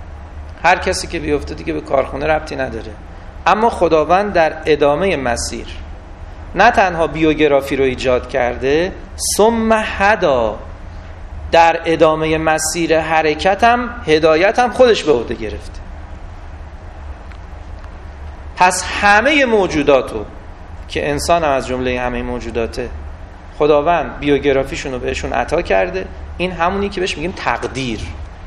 هر کسی که بیفته دیگه به کارخونه ربطی نداره. اما خداوند در ادامه مسیر نه تنها بیوگرافی رو ایجاد کرده، ثم هدا، در ادامه مسیر حرکتم هدایتم خودش به عهده گرفته. پس همه موجوداتو که انسان هم از جمله همه موجوداته، خداوند بیوگرافیشون رو بهشون عطا کرده. این همونی که بهش میگیم تقدیر.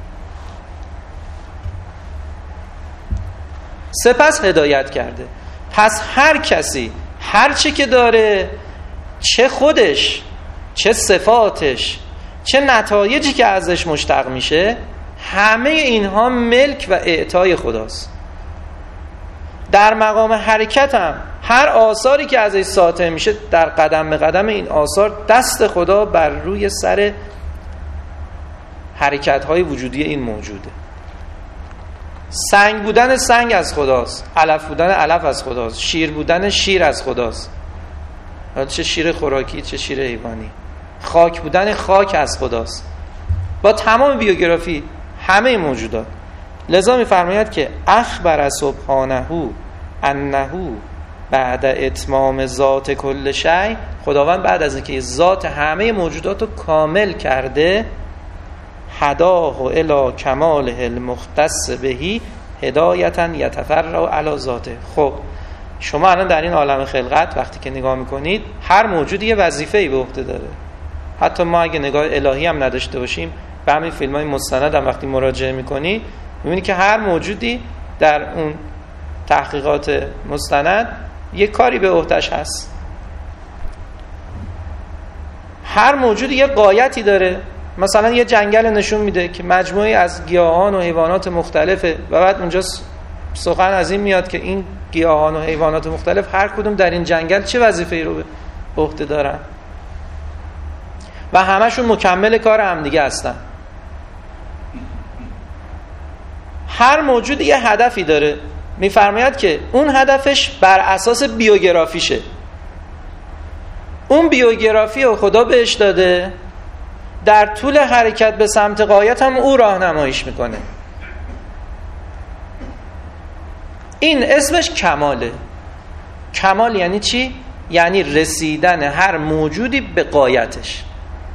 سپس هدایت کرده. پس هر کسی هر چی که داره، چه خودش، چه صفاتش، چه نتایجی که ازش مشتق میشه، همه اینها ملک و اعطای خداست. در مقام حرکت هم هر آثاری که ازش ساطع میشه، در قدم به قدم این آثار دست خدا بر روی سر حرکت‌های وجودی این موجوده. سنگ بودن سنگ از خداست، علف بودن علف از خداست، شیر بودن شیر از خداست، چه شیر خوراکی چه شیر حیوانی. خاک بودن خاک از خداست، با تمام بیوگرافی همه موجودات. لذا می‌فرماید که اخبر سبحانه انه بعد اتمام ذات کل شیء، خداوند بعد از اینکه ذات همه موجودات رو کامل کرده، هداه الی کماله المختص بهی هدایتا یتفرع علی ذاته. خب شما الان در این عالم خلقت وقتی که نگاه میکنید، هر موجودی یه وظیفه‌ای به عهده داره. حتی ما اگه نگاه الهی هم نداشته باشیم، به همین فیلم‌های مستند هم وقتی مراجعه میکنی میبینی که هر موجودی در اون تحقیقات مستند یه کاری به عهده‌اش هست. هر موجودی یه غایتی داره. مثلا یه جنگل نشون میده که مجموعی از گیاهان و حیوانات مختلفه و بعد اونجا سخن از این میاد که این گیاهان و حیوانات مختلف هر کدوم در این جنگل چه وظیفه‌ای رو به عهده دارن و همشون مکمل کار هم دیگه هستن. هر موجود یه هدفی داره. میفرماید که اون هدفش بر اساس بیوگرافیشه. اون بیوگرافی رو خدا بهش داده، در طول حرکت به سمت غایت هم او راهنماییش میکنه. این اسمش کماله. کمال یعنی چی؟ یعنی رسیدن هر موجودی به غایتش.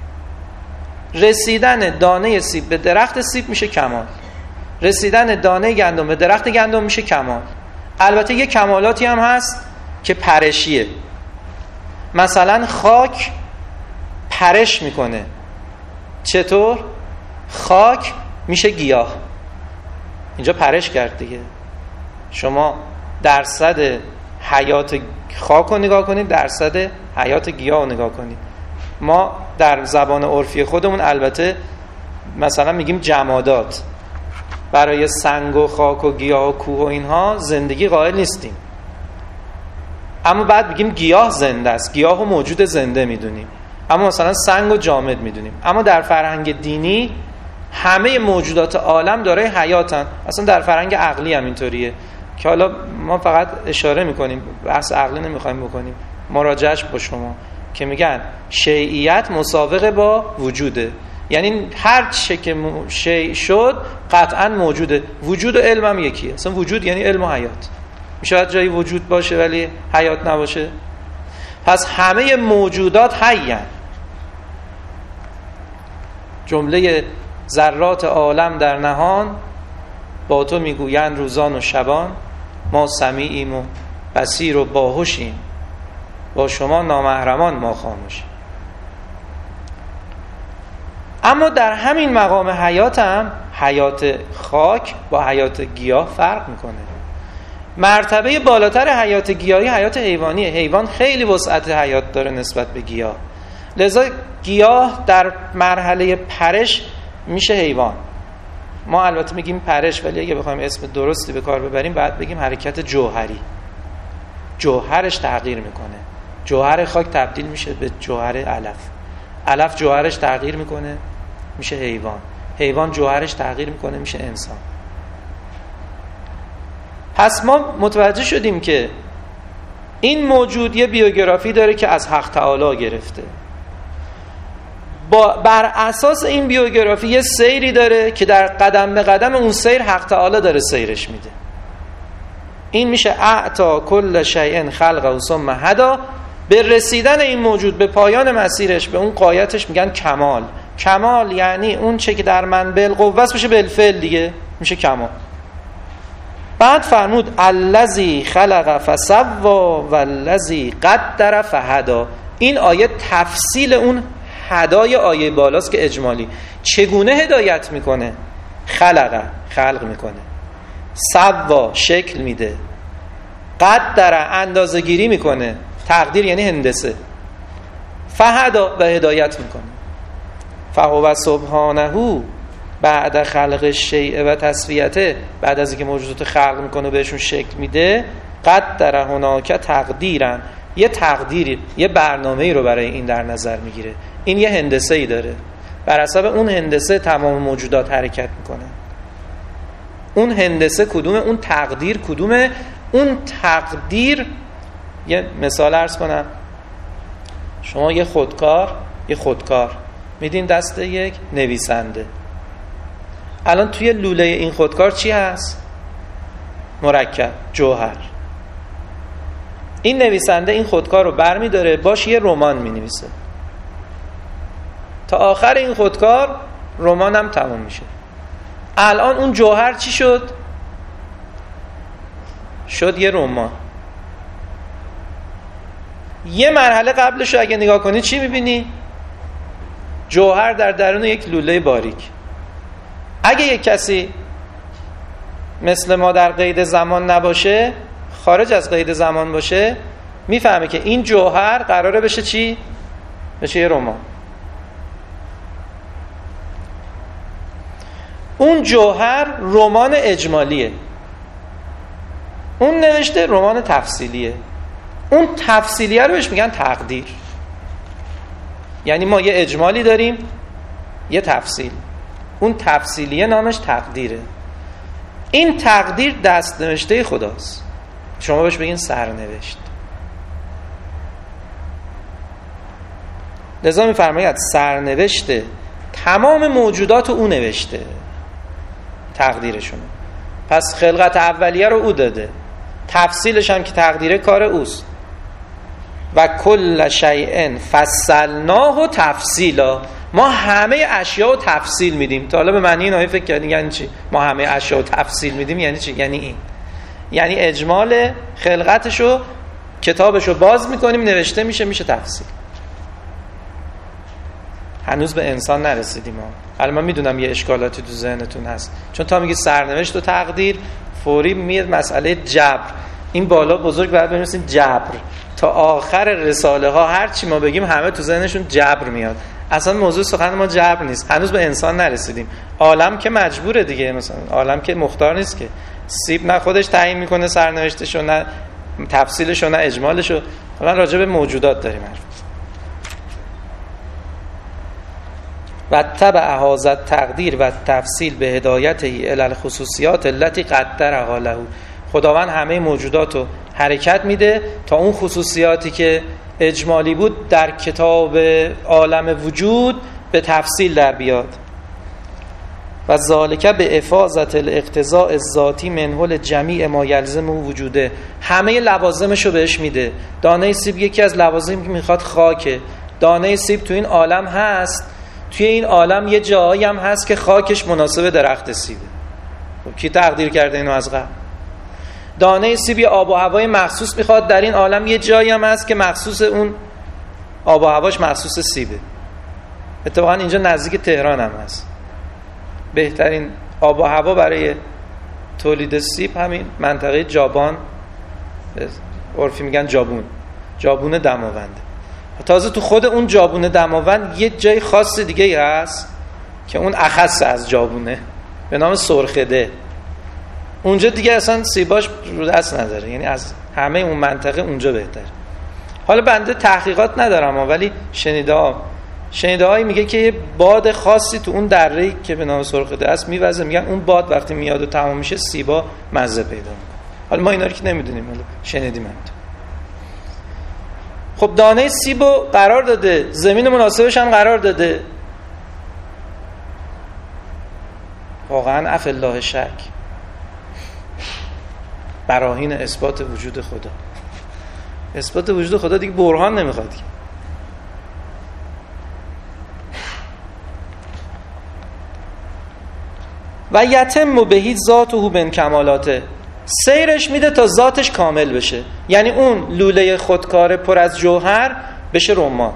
رسیدن دانه سیب به درخت سیب میشه کمال. رسیدن دانه گندم به درخت گندم میشه کمال. البته یه کمالاتی هم هست که پرشیه. مثلا خاک پرش میکنه. چطور؟ خاک میشه گیاه. اینجا پرش کرد دیگه. شما درصد حیات خاک رو نگاه کنید، درصد حیات گیاه رو نگاه کنید. ما در زبان عرفی خودمون البته مثلا میگیم جمادات. برای سنگ و خاک و گیاه و کوه و اینها زندگی قائل نیستیم. اما بعد میگیم گیاه زنده است. گیاه رو موجود زنده میدونیم. اما مثلا سنگ و جامد میدونیم. اما در فرهنگ دینی همه موجودات عالم دارای حیاتن. اصلا در فرهنگ عقلی هم اینطوریه که حالا ما فقط اشاره میکنیم، بحث عقلی نمیخوایم بکنیم. مراجعهش با شما که میگن شیعیت مساوقه با وجوده. یعنی هر چه که شیء شد قطعا موجوده. وجود و علم هم یکیه. اصلا وجود یعنی علم و حیات. میشه جایی وجود باشه ولی حیات نباشه؟ پس همه موجودات حیان. جمله ذرات عالم در نهان با تو میگویند روزان و شبان، ما سمیعیم و بصیر و باهوشیم، با شما نامحرمان ما خاموشیم. اما در همین مقام حیات هم حیات خاک با حیات گیاه فرق میکنه. مرتبه بالاتر حیات گیاهی حیات حیوانیه. حیوان خیلی وسعت حیات داره نسبت به گیاه. لذا گیاه در مرحله پرش میشه حیوان. ما البته میگیم پرش، ولی اگه بخوایم اسم درستی به کار ببریم باید بگیم حرکت جوهری. جوهرش تغییر میکنه. جوهر خاک تبدیل میشه به جوهر علف. علف جوهرش تغییر میکنه میشه حیوان. حیوان جوهرش تغییر میکنه میشه انسان. پس ما متوجه شدیم که این موجود یه بیوگرافی داره که از حق تعالی گرفته. بر اساس این بیوگرافی یه سیری داره که در قدم به قدم اون سیر حق تعالی داره سیرش میده. این میشه اعطا کل شیء خلقه ثم هدی. به رسیدن این موجود به پایان مسیرش، به اون غایتش میگن کمال. کمال یعنی اون چه که در منبع القوه است بشه بالفعل دیگه، میشه کمال. بعد فرمود الذی خلق فسوا والذی قدر فهدی. این آیه تفصیل اون هدای آیه بالاست که اجمالی. چگونه هدایت میکنه؟ خلق میکنه، سوا شکل میده، قدر اندازه گیری میکنه، تقدیر یعنی هندسه، فهدا و هدایت میکنه. فهو سبحانه بعد خلق الشیء و تسویته، بعد از اینکه موجودات خلق میکنه و بهشون شکل میده، قدر هناک تقدیرن، یه تقدیری، یه برنامه‌ای رو برای این در نظر میگیره. این یه هندسه‌ای داره، بر حسب اون هندسه تمام موجودات حرکت میکنه. اون هندسه کدومه؟ اون تقدیر کدومه؟ اون تقدیر، یه مثال عرض کنم. شما یه خودکار میدین دست یک نویسنده. الان توی لوله این خودکار چی هست؟ مرکب، جوهر. این نویسنده این خودکار رو برمی داره، باش یه رمان می نویسه. تا آخر این خودکار رمان هم تموم میشه. الان اون جوهر چی شد؟ شد یه رمان. یه مرحله قبلش رو اگه نگاه کنی چی میبینی؟ جوهر در درون یک لوله باریک. اگه یک کسی مثل ما در قید زمان نباشه، خارج از قید زمان باشه، میفهمه که این جوهر قراره بشه چی؟ بشه یه رمان. اون جوهر رمان اجمالیه، اون نوشته رمان تفصیلیه. اون تفصیلیه رو بهش میگن تقدیر. یعنی ما یه اجمالی داریم، یه تفصیل. اون تفصیلیه نامش تقدیره. این تقدیر دست نوشته خداست، شما بهش بگین سرنوشت. لذا میفرماید سرنوشت تمام موجودات او نوشته، تقدیرشونه. پس خلقت اولیه رو او داده، تفصیلش هم که تقدیره کار اوست. و کل شیء فصلناه تفصیلا. ما همه اشیاء رو تفصیل میدیم. تا حالا به معنی این آیه فکر کردین یعنی چی؟ ما همه اشیاء رو تفصیل میدیم یعنی چی؟ یعنی این، یعنی اجمال خلقتشو، کتابشو باز میکنیم، نوشته میشه تفصیل. هنوز به انسان نرسیدیم ها. الان من میدونم یه اشکالاتی تو ذهنتون هست، چون تا میگی سرنوشت و تقدیر فوری میاد مسئله جبر. این بالا بزرگ باید بنویسین جبر. تا آخر رساله ها هر چی ما بگیم همه تو ذهنشون جبر میاد. اصلا موضوع سخن ما جبر نیست. هنوز به انسان نرسیدیم. عالم که مجبوره دیگه، مثلا عالم که مختار نیست که. سیب نه خودش تعیین میکنه سرنوشتشو، نه تفصیلشو، نه اجمالشو. حالا راجع به موجودات داریم حرف. و تبع هذا تقدیر و تفصیل به هدایته الی الخصوصیات التي قدرها له. خداوند همه موجودات رو حرکت میده تا اون خصوصیاتی که اجمالی بود در کتاب عالم وجود به تفصیل در بیاد. و ذالک به افاضت الاقتضاء الذاتی منحل جمیع ما یلزم وجوده. همه لوازمش رو بهش میده. دانه سیب یکی از لوازمی که میخواد خاکه. دانه سیب تو این عالم هست، توی این عالم یه جایی هم هست که خاکش مناسب درخت سیبه. کی تقدیر کرده اینو از قبل؟ دانه سیب یه آب و هوای مخصوص میخواد، در این عالم یه جایی هم هست که مخصوص اون آب و هواش مخصوص سیبه. اتفاقا اینجا نزدیک تهران هم هست. بهترین آب و هوا برای تولید سیب همین منطقه جابان، عرفی میگن جابون دماونده. تازه تو خود اون جابون دماوند یه جای خاص دیگه هست که اون اخص از جابونه، به نام سرخده. اونجا دیگه اصلا سیباش رو دست نداره، یعنی از همه اون منطقه اونجا بهتره. حالا بنده تحقیقات ندارم ولی شنیده‌هایی میگه که یه باد خاصی تو اون دره‌ای که به نام سرخده است میوزه، میگن اون باد وقتی میاد و تمام میشه سیبا مزه پیدا میکنه. حالا ما اینا رو که نمیدونیم، ولی شنیدیم من. خب دانه سیبو قرار داده، زمین مناسبش هم قرار داده، واقعا عفو الله شک، براهین اثبات وجود خدا. اثبات وجود خدا دیگه برهان نمیخواد که. و یتم بهی ذاته بن کمالاته، سیرش میده تا ذاتش کامل بشه، یعنی اون لوله خودکار پر از جوهر بشه رمان.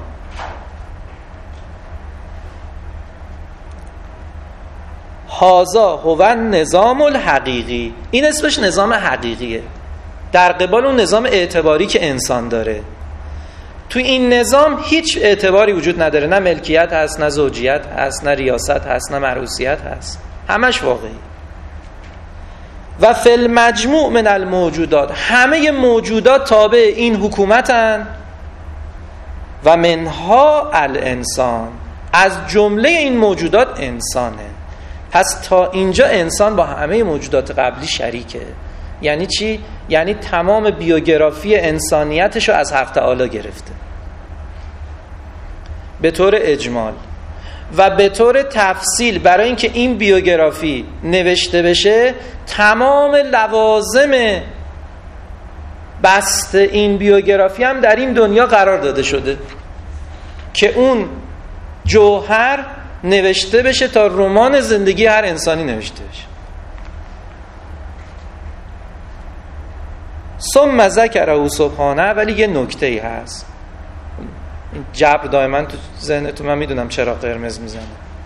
هازا هو النظام الحقیقی، این اسمش نظام حقیقیه، در قبال اون نظام اعتباری که انسان داره. تو این نظام هیچ اعتباری وجود نداره، نه ملکیت هست، نه زوجیت هست، نه ریاست هست، نه مرئوسیت هست، همش واقعی. و فی المجموع من الموجودات، همه موجودات تابع این حکومتن. و منها الانسان، از جمله این موجودات انسانه. پس تا اینجا انسان با همه موجودات قبلی شریکه. یعنی چی؟ یعنی تمام بیوگرافی انسانیتش رو از حق تعالی گرفته به طور اجمال. و به طور تفصیل برای اینکه این بیوگرافی نوشته بشه، تمام لوازم بست این بیوگرافی هم در این دنیا قرار داده شده که اون جوهر نوشته بشه تا رمان زندگی هر انسانی نوشته بشه. ثم ذکره سبحانه، ولی یه نکته‌ای هست، این جبر دائما تو ذهنتون، من میدونم چرا قرمز میزنه.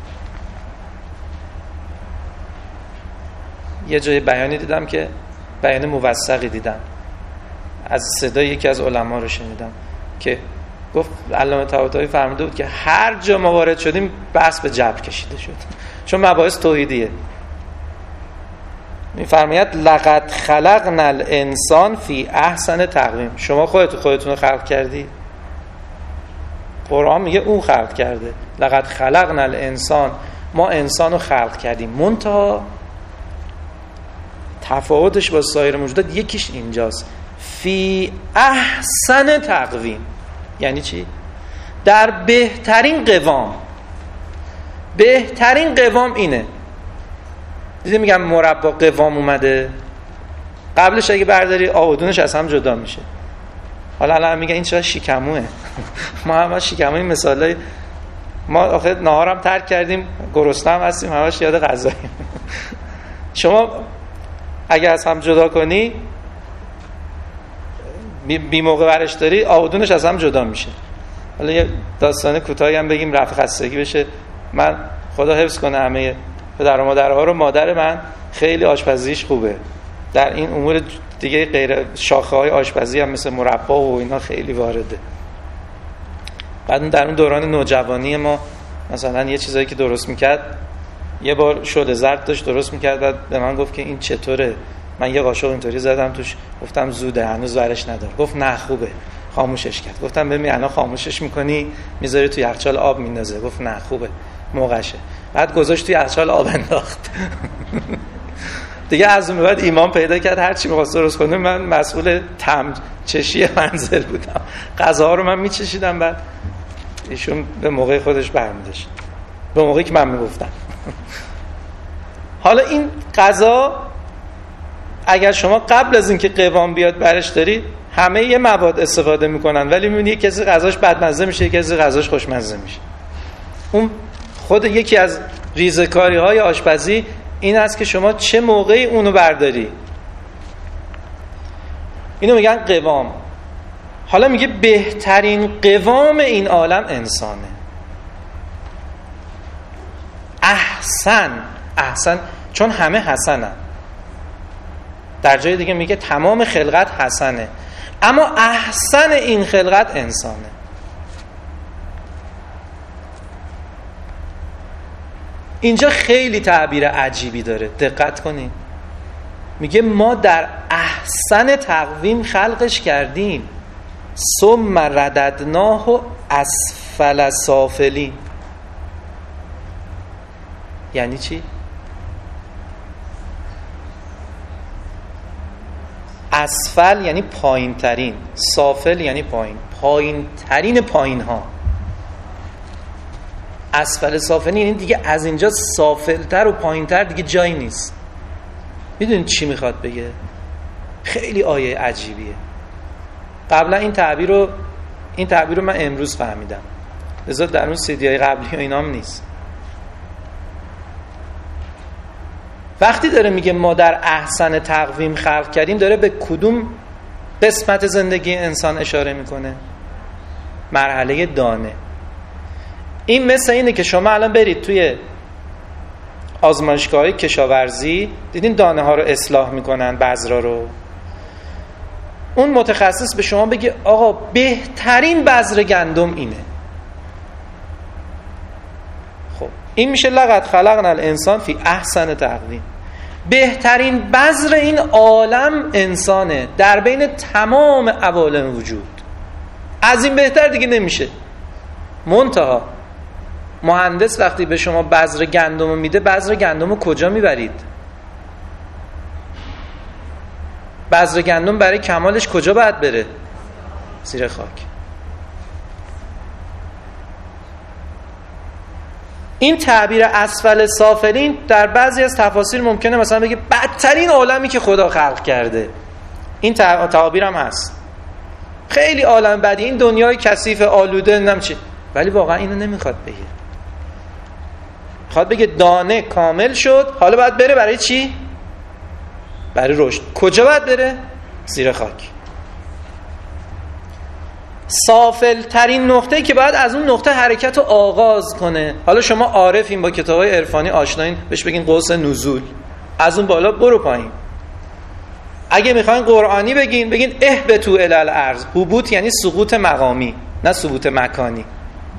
یه جای بیانی دیدم که بیان موثقی دیدم از صدای یکی از علما رو شنیدم که گفت علامه طباطبایی فرموده بود که هر جا ما وارد شدیم بحث به جبر کشیده شد، چون مباحث توحیدیه. میفرماید لقد خلقنا الانسان فی احسن تقویم. شما خودتون رو خلق کردی؟ قرآن میگه اون خلق کرده. لقد خلقنا الانسان، ما انسان رو خلق کردیم، منتها تفاوتش با سایر موجودات یکیش اینجاست، فی احسن تقویم. یعنی چی؟ در بهترین قوام. بهترین قوام اینه، دیدی میگم مربا قوام اومده، قبلش اگه برداری آودونش از هم جدا میشه. حالا الان میگن این چرا شیکموه. ما هم شیکموی مثالای، ما آخه نهارم ترک کردیم، گرسنه هم هستیم، همش یاد غذاییم. شما اگه از هم جدا کنی، بی موقع برش داری، آودونش از هم جدا میشه. حالا یه داستان کوتاهی هم بگیم رفع خستگی بشه. من خدا حفظ کنه همه پدر و مادرها رو، مادر من خیلی آشپزیش خوبه، در این امور دیگه غیر شاخه‌های آشپزی هم مثل مربا و اینا خیلی وارده. بعد در اون دوران نوجوانی ما مثلا یه چیزایی که درست میکرد، یه بار شده زرد داشت درست میکرد، بعد به من گفت که این چطوره؟ من یه قاشق اینطوری زدم توش، گفتم زوده، هنوز ورش نداره. گفت نه خوبه، خاموشش کرد. گفتم ببین الان خاموشش میکنی میذاری توی یخچال آب میندازه. گفت نه خوبه، موقعشه. بعد گذاشت توی یخچال آب انداخت. دیگه از اون بعد ایمان پیدا کرد، هر چی می‌خواست درست کنه من مسئول تم چشی منزل بودم، غذاها رو من میچشیدم، بعد ایشون به موقع خودش برمی‌داشت، به موقعی که من میگفتم. حالا این غذا اگر شما قبل از اینکه قوام بیاد برش داری، همه یه مواد استفاده میکنن، ولی میبینی یک کسی غذاش بدمزه میشه، یک کسی غذاش خوشمزه میشه. اون خود یکی از ریزکاری‌های آشپزی این است که شما چه موقعی اونو برداری. اینو میگن قوام. حالا میگه بهترین قوام این عالم انسانه. احسن چون همه حسنن. در جای دیگه میگه تمام خلقت حسنه، اما احسن این خلقت انسانه. اینجا خیلی تعبیر عجیبی داره، دقت کنین. میگه ما در احسن تقویم خلقش کردیم، ثم رددناه اسفل سافلین. یعنی چی؟ اسفل یعنی پایین ترین، سافل یعنی پایین، پایین ترین پایین ها. اسفل سافلین یعنی دیگه از اینجا سافلتر و پایینتر دیگه جایی نیست. میدونید چی میخواد بگه؟ خیلی آیه عجیبیه. قبلا این تعبیر رو من امروز فهمیدم، لذا در اون سیدیای قبلی و اینام نیست. وقتی داره میگه ما در احسن تقویم خلق کردیم، داره به کدوم قسمت زندگی انسان اشاره میکنه؟ مرحله دانه. این مثل اینه که شما الان برید توی آزمایشگاه کشاورزی، دیدین دانه ها رو اصلاح میکنن، بذرا رو. اون متخصص به شما بگه آقا بهترین بذر گندم اینه. خب این میشه لقد خلقنا الانسان فی احسن تقویم. بهترین بذر این عالم انسانه در بین تمام عوالم وجود. از این بهتر دیگه نمیشه. منتها مهندس وقتی به شما بذر گندم رو میده، بذر گندم رو کجا میبرید؟ بذر گندم برای کمالش کجا باید بره؟ زیر خاک. این تعبیر اسفل سافلین در بعضی از تفاسیر ممکنه مثلا بگه بدترین عالمی که خدا خلق کرده. این تعبیر هم هست. خیلی عالم بدی، این دنیای کثیف آلوده نم چی، ولی واقعا اینو نمیخواد بگه. میخواد بگه دانه کامل شد، حالا باید بره برای چی؟ برای رشد. کجا باید بره؟ زیر خاک. سافل ترین نقطه‌ای که باید از اون نقطه حرکت رو آغاز کنه. حالا شما عارفین، با کتابای عرفانی آشناین، بهش بگین قوس نزول. از اون بالا برو پایین. اگه میخواین قرآنی بگین اهبطوا الی الارض. هبوط یعنی سقوط مقامی، نه سقوط مکانی.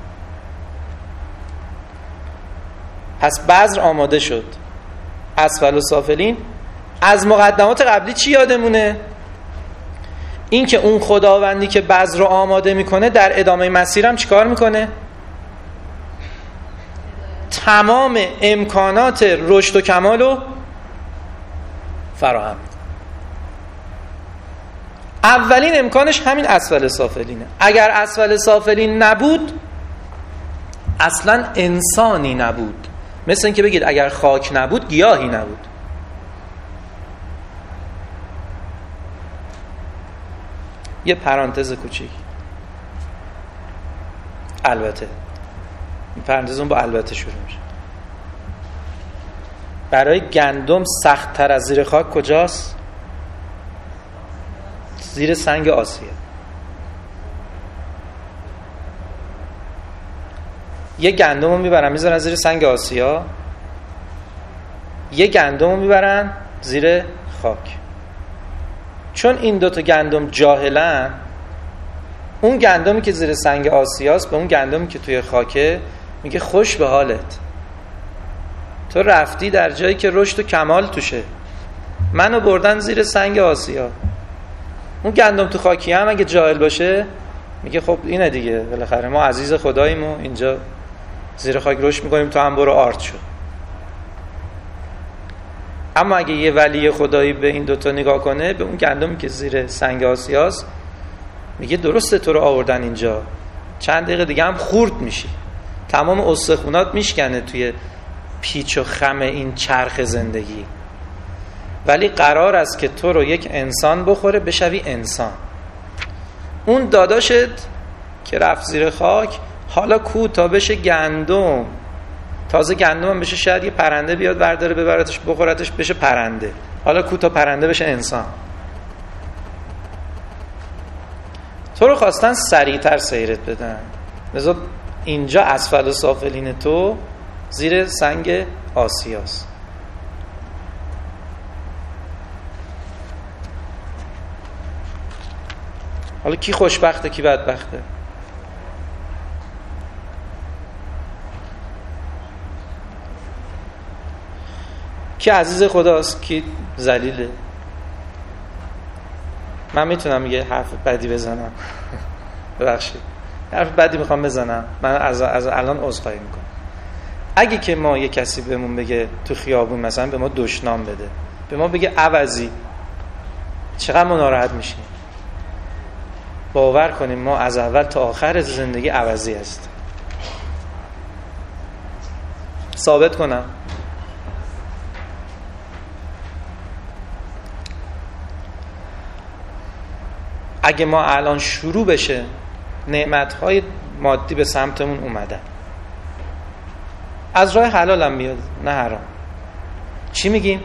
پس بذر آماده شد. اسفل و سافلین. از مقدمات قبلی چی یادمونه؟ این که اون خداوندی که بذر رو آماده میکنه در ادامه مسیرم چیکار میکنه؟ تمام امکانات رشد و کمال رو فراهم میکنه. اولین امکانش همین اسفل سافلینه. اگر اسفل سافلین نبود، اصلا انسانی نبود. مثل این که بگید اگر خاک نبود، گیاهی نبود. یه پرانتز کوچیک، البته این پرانتز اون با البته شروع میشه. برای گندم سخت تر از زیر خاک کجاست؟ زیر سنگ آسیا. یه گندم رو میبرن میذارن زیر سنگ آسیا، یه گندم رو میبرن زیر خاک. چون این دوتا گندم جاهلن، اون گندمی که زیر سنگ آسیاست به اون گندمی که توی خاکه میگه خوش به حالت، تو رفتی در جایی که رشد و کمال توشه، منو بردن زیر سنگ آسیا. اون گندم تو خاکی هم اگه جاهل باشه میگه خب اینه دیگه، بالاخره ما عزیز خداییم و اینجا زیر خاک رشد میکنیم، تو هم برو آرد شو. اما اگه یه ولی خدایی به این دوتا نگاه کنه، به اون گندمی که زیر سنگ آسیاست میگه درسته تو رو آوردن اینجا، چند دقیقه دیگه هم خورد میشی، تمام استخونات میشکنه توی پیچ و خم این چرخ زندگی، ولی قرار است که تو رو یک انسان بخوره، بشوی انسان. اون داداشت که رفت زیر خاک حالا کو تا بشه گندم، تازه گندم هم بشه، شاید یه پرنده بیاد برداره ببرتش بخورتش بشه پرنده، حالا کو تا پرنده بشه انسان. تو رو خواستن سریعتر سیرت بدن، لذا اینجا اسفل سافلین تو زیر سنگ آسیاست. حالا کی خوشبخته کی بدبخته؟ کی عزیز خداست کی ذلیله؟ من میتونم یه حرف بدی بزنم ببخشید، حرف بدی میخوام بزنم، من از الان عذرخواهی میکنم. اگه که ما یه کسی بهمون بگه تو خیابون مثلا به ما دشنام بده، به ما بگه عوضی، چقدر ما ناراحت میشیم؟ باور کنیم ما از اول تا آخر زندگی عوضی هست. ثابت کنم. اگه ما الان شروع بشه نعمت‌های مادی به سمتمون اومدن، از راه حلال هم میاد نه حرام، چی میگیم؟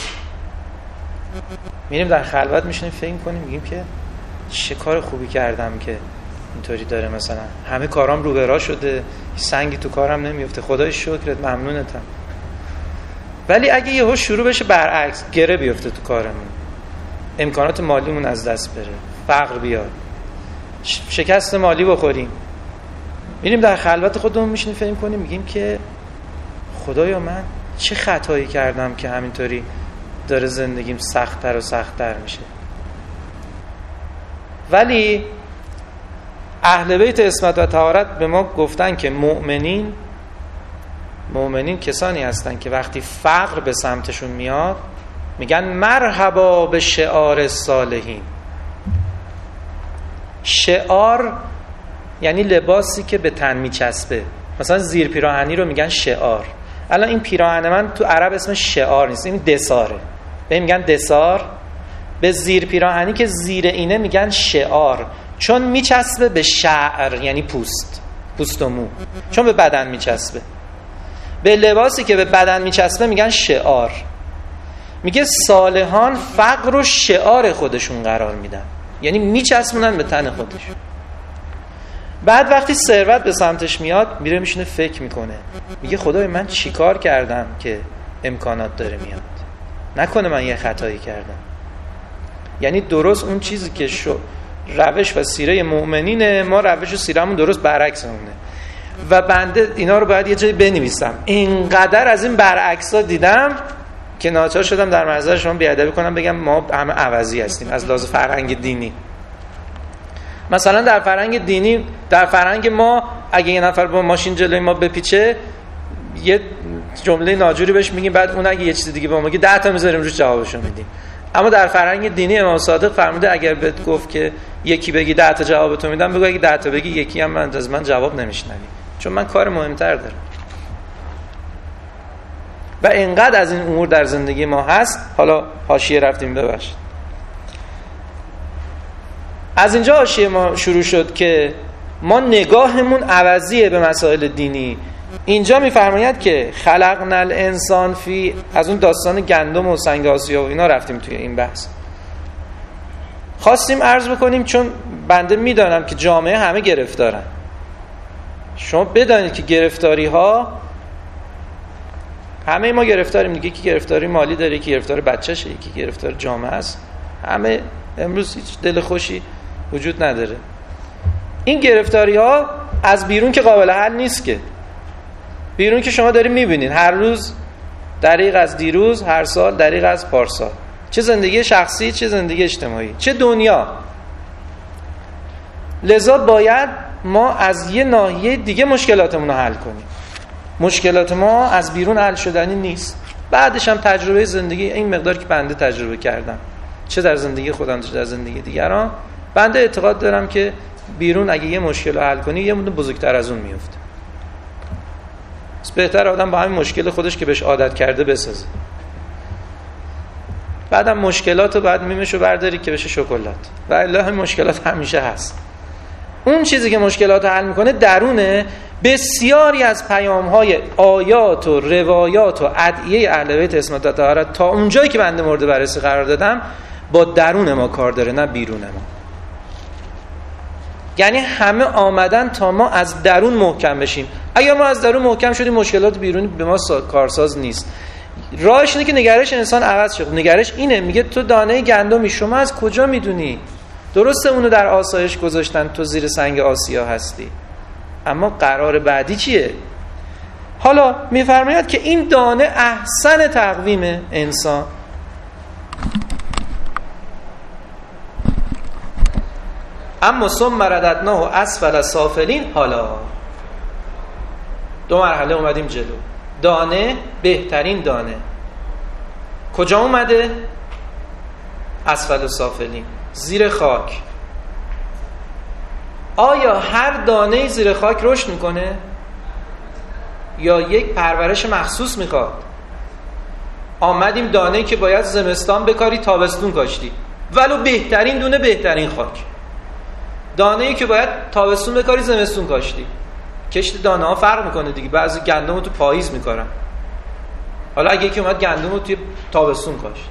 میریم در خلوت میشینیم فکر کنیم، میگیم که چه کار خوبی کردم که اینطوری داره، مثلا همه کارام رو به راه شده، سنگی تو کارم نمیفته، خدای شکرت، ممنونتم. ولی اگه یهو شروع بشه برعکس، گره بیفته تو کارمون، امکانات مالیمون از دست بره، فقر بیاد، شکست مالی بخوریم، میریم در خلوت خودمون میشینیم فکر کنیم، میگیم که خدایا من چه خطایی کردم که همینطوری داره زندگیم سخت‌تر و سخت‌تر میشه. ولی اهل بیت عصمت و طهارت به ما گفتن که مؤمنین کسانی هستن که وقتی فقر به سمتشون میاد میگن مرحبا به شعار الصالحین. شعار یعنی لباسی که به تن میچسبه، مثلا زیر پیراهنی رو میگن شعار. الان این پیراهن من تو عرب اسم شعار نیست، این دساره، به میگن دسار. به زیر پیراهنی که زیر اینه میگن شعار، چون میچسبه به شعر یعنی پوست و مو، چون به بدن میچسبه. به لباسی که به بدن میچسبه میگن شعار. میگه صالحان فقر رو شعار خودشون قرار میدن، یعنی میچسبونن به تن خودشون. بعد وقتی ثروت به سمتش میاد میره میشینه فکر میکنه، میگه خدای من چیکار کردم که امکانات داره میاد، نکنه من یه خطایی کردم. یعنی درست اون چیزی که روش و سیره مؤمنینه، ما روش و سیرمون درست برعکس اونه. و بنده اینا رو باید یه جایی بنویسم. اینقدر از این برعکسا دیدم که ناچار شدم در محضر شما بیادبی کنم بگم ما همه عوضی هستیم از لحاظ فرهنگ دینی. مثلا در فرهنگ دینی، در فرهنگ ما اگه یه نفر با ماشین جلوی ما بپیچه یه جمله ناجوری بهش میگیم، بعد اون اگه یه چیز دیگه با ما بگه 10 تا میذاریم روش جوابشو میدیم. اما در فرهنگ دینی امام صادق فرموده اگر بهت گفت که یکی بگی 10 تا جوابتو میدم، بگو اگه 10 تا بگی یکی هم از من جواب نمیشنوی، چون من کار مهمتر دارم. و اینقدر از این امور در زندگی ما هست. حالا حاشیه رفتیم، ببخشید. از اینجا حاشیه ما شروع شد که ما نگاهمون عوضیه به مسائل دینی. اینجا میفرماید که خلقنا الانسان فی، از اون داستان گندم و سنگ آسیا و اینا رفتیم توی این بحث. خواستیم عرض بکنیم چون بنده میدانم که جامعه همه گرفتارن. شما بدانید که گرفتاری ها همه ما گرفتاریم دیگه، یکی گرفتاری مالی داره، یکی گرفتار بچه‌شه، یکی گرفتار جامعه است. همه امروز هیچ دل خوشی وجود نداره. این گرفتاری ها از بیرون که قابل حل نیست، که بیرون که شما دارید میبینید هر روز دریغ از دیروز، هر سال دریغ از پارسال، چه زندگی شخصی، چه زندگی اجتماعی، چه دنیا. لذا باید ما از یه ناحیه دیگه مشکلاتمون رو حل کنیم. مشکلات ما از بیرون حل شدنی نیست. بعدش هم تجربه زندگی، این مقدار که بنده تجربه کردم، چه در زندگی خودم چه در زندگی دیگران، بنده اعتقاد دارم که بیرون اگه یه مشکل رو حل کنی یه مدت بزرگتر از اون میفته. بهتر آدم با همین مشکل خودش که بهش عادت کرده بسازه، بعدم مشکلات رو بعد میمشو برداری که بشه شکلات. و الا همین مشکلات همیشه هست. اون چیزی که مشکلات حل میکنه درونه. بسیاری از پیام‌های آیات و روایات و ادعیه اهل بیت عصمت و طهارت تا اونجایی که بنده مورد بررسی قرار دادم با درون ما کار داره، نه بیرون ما. یعنی همه آمدن تا ما از درون محکم بشیم. اگر ما از درون محکم شدیم مشکلات بیرونی به ما کارساز نیست. راهش اینه که نگرش انسان عوض شد. نگرش اینه، میگه تو دانه گندمی، شما از کجا میدونی؟ درسته اونو در آسایش گذاشتن، تو زیر سنگ آسیا هستی، اما قرار بعدی چیه؟ حالا میفرماید که این دانه احسن تقویم انسان. اما ثم رددناه اسفل سافلین. حالا دو مرحله اومدیم جلو. دانه، بهترین دانه کجا اومده؟ اسفل سافلین، زیر خاک. آیا هر دانه زیر خاک رشد میکنه؟ یا یک پرورش مخصوص میخواد. آمدیم دانه‌ای که باید زمستان بکاری تابستون کاشتی، ولو بهترین دونه بهترین خاک. دانه‌ای که باید تابستون بکاری زمستون کاشتی. کشت دانه ها فرق میکنه دیگه. بعضی گندم رو تو پاییز میکارن، حالا اگه یکی اومد گندم رو توی تابستون کاشت.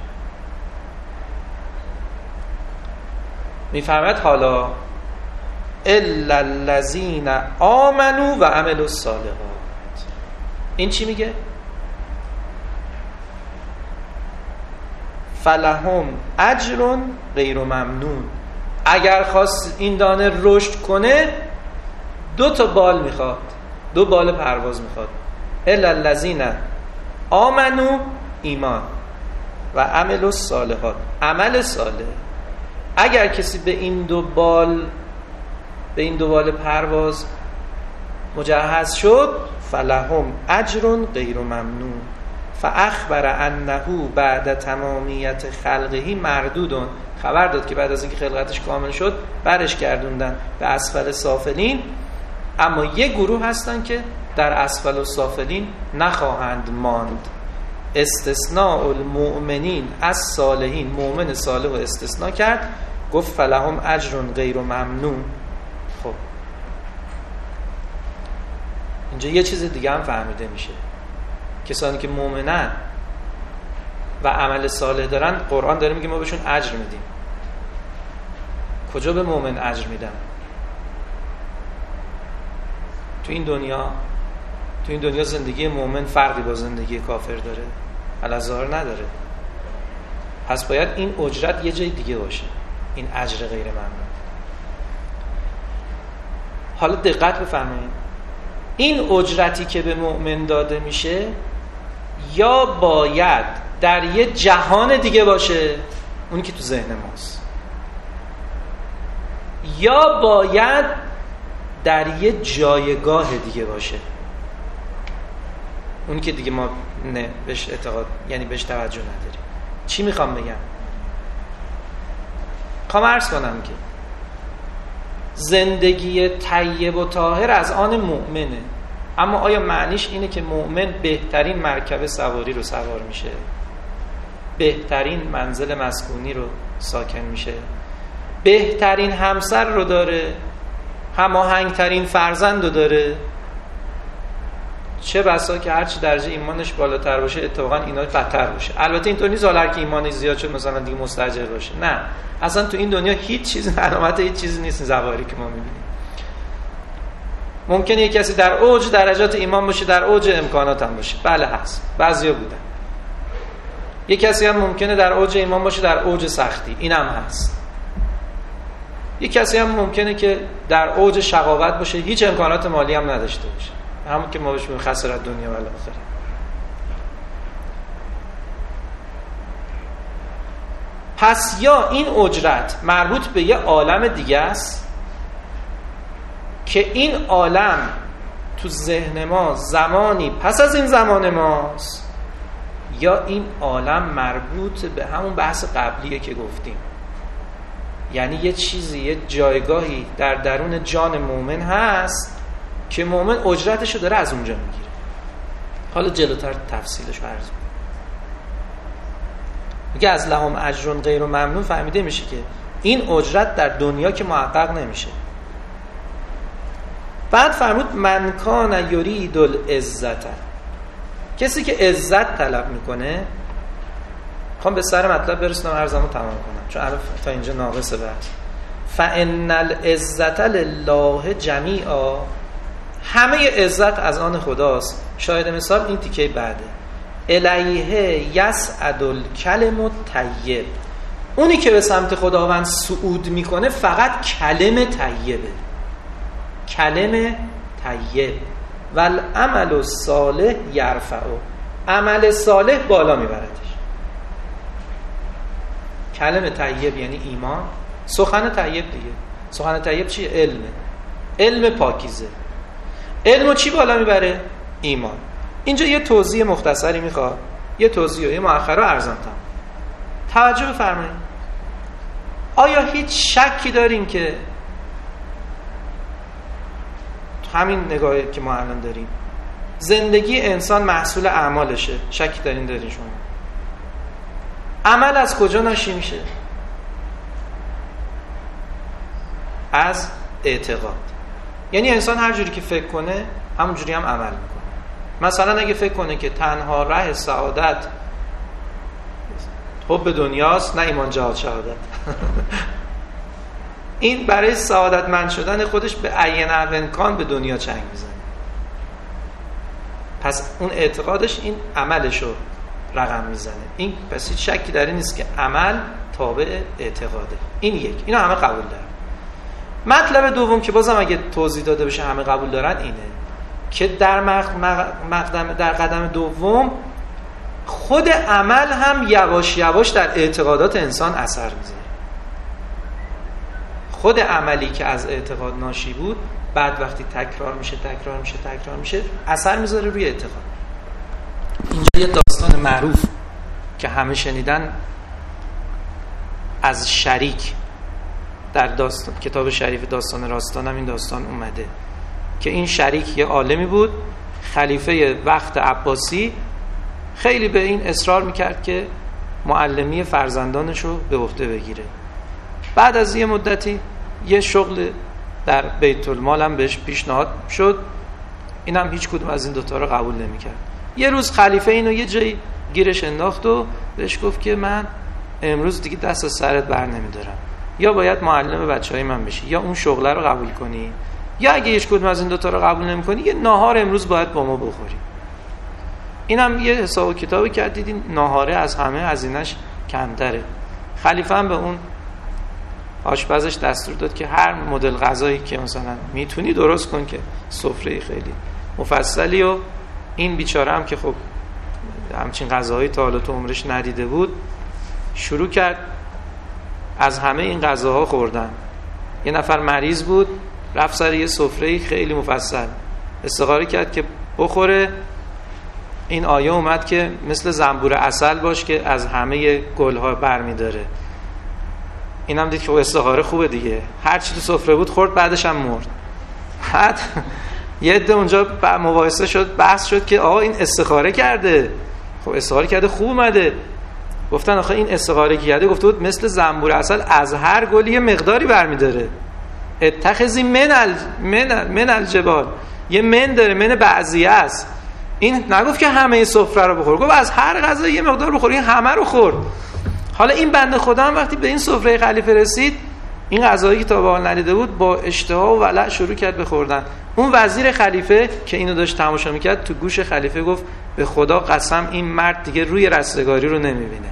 میفهمد حالا الا الذین آمنوا و عملوا الصالحات. این چی میگه؟ فلهم اجر غیر ممنون. اگر خواست این دانه رشد کنه 2 تا بال میخواد، 2 بال پرواز میخواد. الا الذین آمنوا، ایمان، و عملوا الصالحات، عمل صالح. اگر کسی به این 2 بال پرواز مجهز شد، فلهم اجر غیر ممنون. فاخبر انه بعد تمامیت خلقه مردود. خبر داد که بعد از اینکه خلقتش کامل شد برش گردوندن به اسفل سافلین. اما یک گروه هستن که در اسفل السافلین نخواهند ماند. استثناء المؤمنین از صالحین، مؤمن صالح رو استثناء کرد، گفت فلهم اجر غیر ممنون. خب اینجا یه چیز دیگه هم فهمیده میشه. کسانی که مؤمنن و عمل صالح دارن، قرآن داره میگه ما بهشون اجر میدیم. کجا به مؤمن اجر میدن؟ تو این دنیا زندگی مؤمن فرقی با زندگی کافر داره؟ الظاهر نداره. پس باید این اجرت یه جای دیگه باشه، این اجر غیر ممنون. حالا دقت بفرمایید، این اجرتی که به مؤمن داده میشه یا باید در یه جهان دیگه باشه، اونی که تو ذهن ماست، یا باید در یه جایگاه دیگه باشه، اونی که دیگه ما نه بهش اعتقاد، یعنی بهش توجه نداریم. چی میخوام بگم؟ میخوام عرض کنم که زندگی طیب و طاهر از آن مؤمنه، اما آیا معنیش اینه که مؤمن بهترین مرکب سواری رو سوار میشه، بهترین منزل مسکونی رو ساکن میشه، بهترین همسر رو داره، هماهنگترین فرزند رو داره؟ چه بسا که هرچی درجه ایمانش بالاتر باشه اتفاقا اینا بدتر باشه. البته اینطور نیست هر کی ایمانش زیاد شد مثلا دیگه مستاجر باشه، نه، اصلا تو این دنیا هیچ چیز علامت هیچ چیزی نیست. زواری که ما میبینیم ممکنه یک کسی در اوج درجات ایمان باشه، در اوج امکانات هم باشه، بله هست، بعضیا بودن. یک کسی هم ممکنه در اوج ایمان باشه در اوج سختی، اینم هست. یک کسی هم ممکنه که در اوج شقاوت باشه، هیچ امکانات مالی هم نداشته باشه، همون که ما بهش میگیم خسارت دنیا و آخرت. پس یا این اجرت مربوط به یه عالم دیگه است که این عالم تو ذهن ما زمانی پس از این زمان ماست، یا این عالم مربوط به همون بحث قبلیه که گفتیم، یعنی یه چیزی، یه جایگاهی در درون جان مؤمن هست که مؤمن اجرتشو داره از اونجا میگیره. حالا جلوتر تفصیلش رو عرض می‌کنم. میگه از لهم اجر غیر ممنون فهمیده میشه که این اجرت در دنیا که محقق نمیشه. بعد فرمود من کان یرید العزت، کسی که عزت طلب میکنه، میخوام به سر مطلب برسونم عرضمو تمام کنم چون الان تا اینجا ناقصه بحث. فان العزت لله جمیعا، همه عزت از آن خداست. شاهد مثال این تیکه بعده، الیه یصعد الکلم الطیب، اونی که به سمت خداوند صعود میکنه فقط کلم طیبه، کلم طیب. والعمل الصالح یرفعه، عمل صالح بالا میبردش. کلم طیب یعنی ایمان، سخن طیب دیگه. سخن طیب چیه؟ علمه، علم پاکیزه. علمو چی بالا میبره؟ ایمان. اینجا یه توضیح مختصری میخواد، یه توضیح و یه مؤخره ارزم توجه بفرمایید. آیا هیچ شکی داریم که همین نگاهی که ما الان داریم زندگی انسان محصول اعمالشه. شکی دارین شما؟ عمل از کجا ناشی میشه؟ از اعتقاد. یعنی انسان هر جوری که فکر کنه همون جوری هم عمل میکنه. مثلا اگه فکر کنه که تنها راه سعادت حب دنیاست، نه ایمان جهاد شهادت این برای سعادتمند شدن خودش به عین امکان به دنیا چنگ میزنه. پس اون اعتقادش این عملشو رقم میزنه. این پس هیچ شکی در این نیست که عمل تابع اعتقاده. این یک، اینو همه قبول دارن. مطلب دوم که بازم اگه توضیح داده بشه همه قبول دارن اینه که در قدم دوم خود عمل هم یواش یواش در اعتقادات انسان اثر میذاره. خود عملی که از اعتقاد ناشی بود بعد وقتی تکرار میشه اثر میذاره روی اعتقاد. اینجا یه داستان معروف که همه شنیدن از شریک در داستان کتاب شریف داستان راستان هم این داستان اومده که این شریک یه عالمی بود، خلیفه وقت عباسی، خیلی به این اصرار میکرد که معلمی فرزندانشو به عهده بگیره. بعد از یه مدتی یه شغل در بیت المال هم بهش پیشنهاد شد، اینم هیچ کدوم از این دوتا رو قبول نمیکرد. یه روز خلیفه اینو یه جایی گیرش انداخت و بهش گفت که من امروز دیگه دست از سرت بر نمیدارم، یا باید معلم بچهای من بشی یا اون شغله رو قبول کنی، یا اگه هیچ کدوم از این دوتا رو قبول نمی‌کنی یه ناهار امروز باید با ما بخوری. اینم یه حساب و کتابی کرد، دیدین ناهاره از همه هزینه‌اش کمتره. خلیفه هم به اون آشپزش دستور داد که هر مدل غذایی که مثلا میتونی درست کن که سفره خیلی مفصلی. و این بیچاره هم که خب همچین غذاهایی تا حالا تو عمرش ندیده بود شروع کرد از همه این غذاها خوردن. یه نفر مریض بود رفت سر یه سفره خیلی مفصل استخاره کرد که بخوره. این آیه اومد که مثل زنبور عسل باش که از همه گلها برمی داره. اینم دید که استخاره خوبه دیگه، هر چی تو سفره بود خورد، بعدش هم مرد. بعد یه عده اونجا مباحثه شد، بحث شد که آقا این استخاره کرده، خب استخاره کرده خوب اومده. گفتن آخه این استخاره کرده گفته بود مثل زنبور عسل از هر گلی یه مقداری برمی داره. اتخذی من الجبال، یه من داره، من بعضیه است. این نگفت که همه سفره رو بخور، گفت از هر غذا یه مقدار بخور. این همه رو خورد. حالا این بنده خدا هم وقتی به این سفره خلیفه رسید، این غذایی که تا به حال ندیده بود با اشتها و ولع شروع کرد به خوردن. اون وزیر خلیفه که اینو داشت تماشا میکرد تو گوش خلیفه گفت به خدا قسم این مرد دیگه روی رستگاری رو نمیبینه.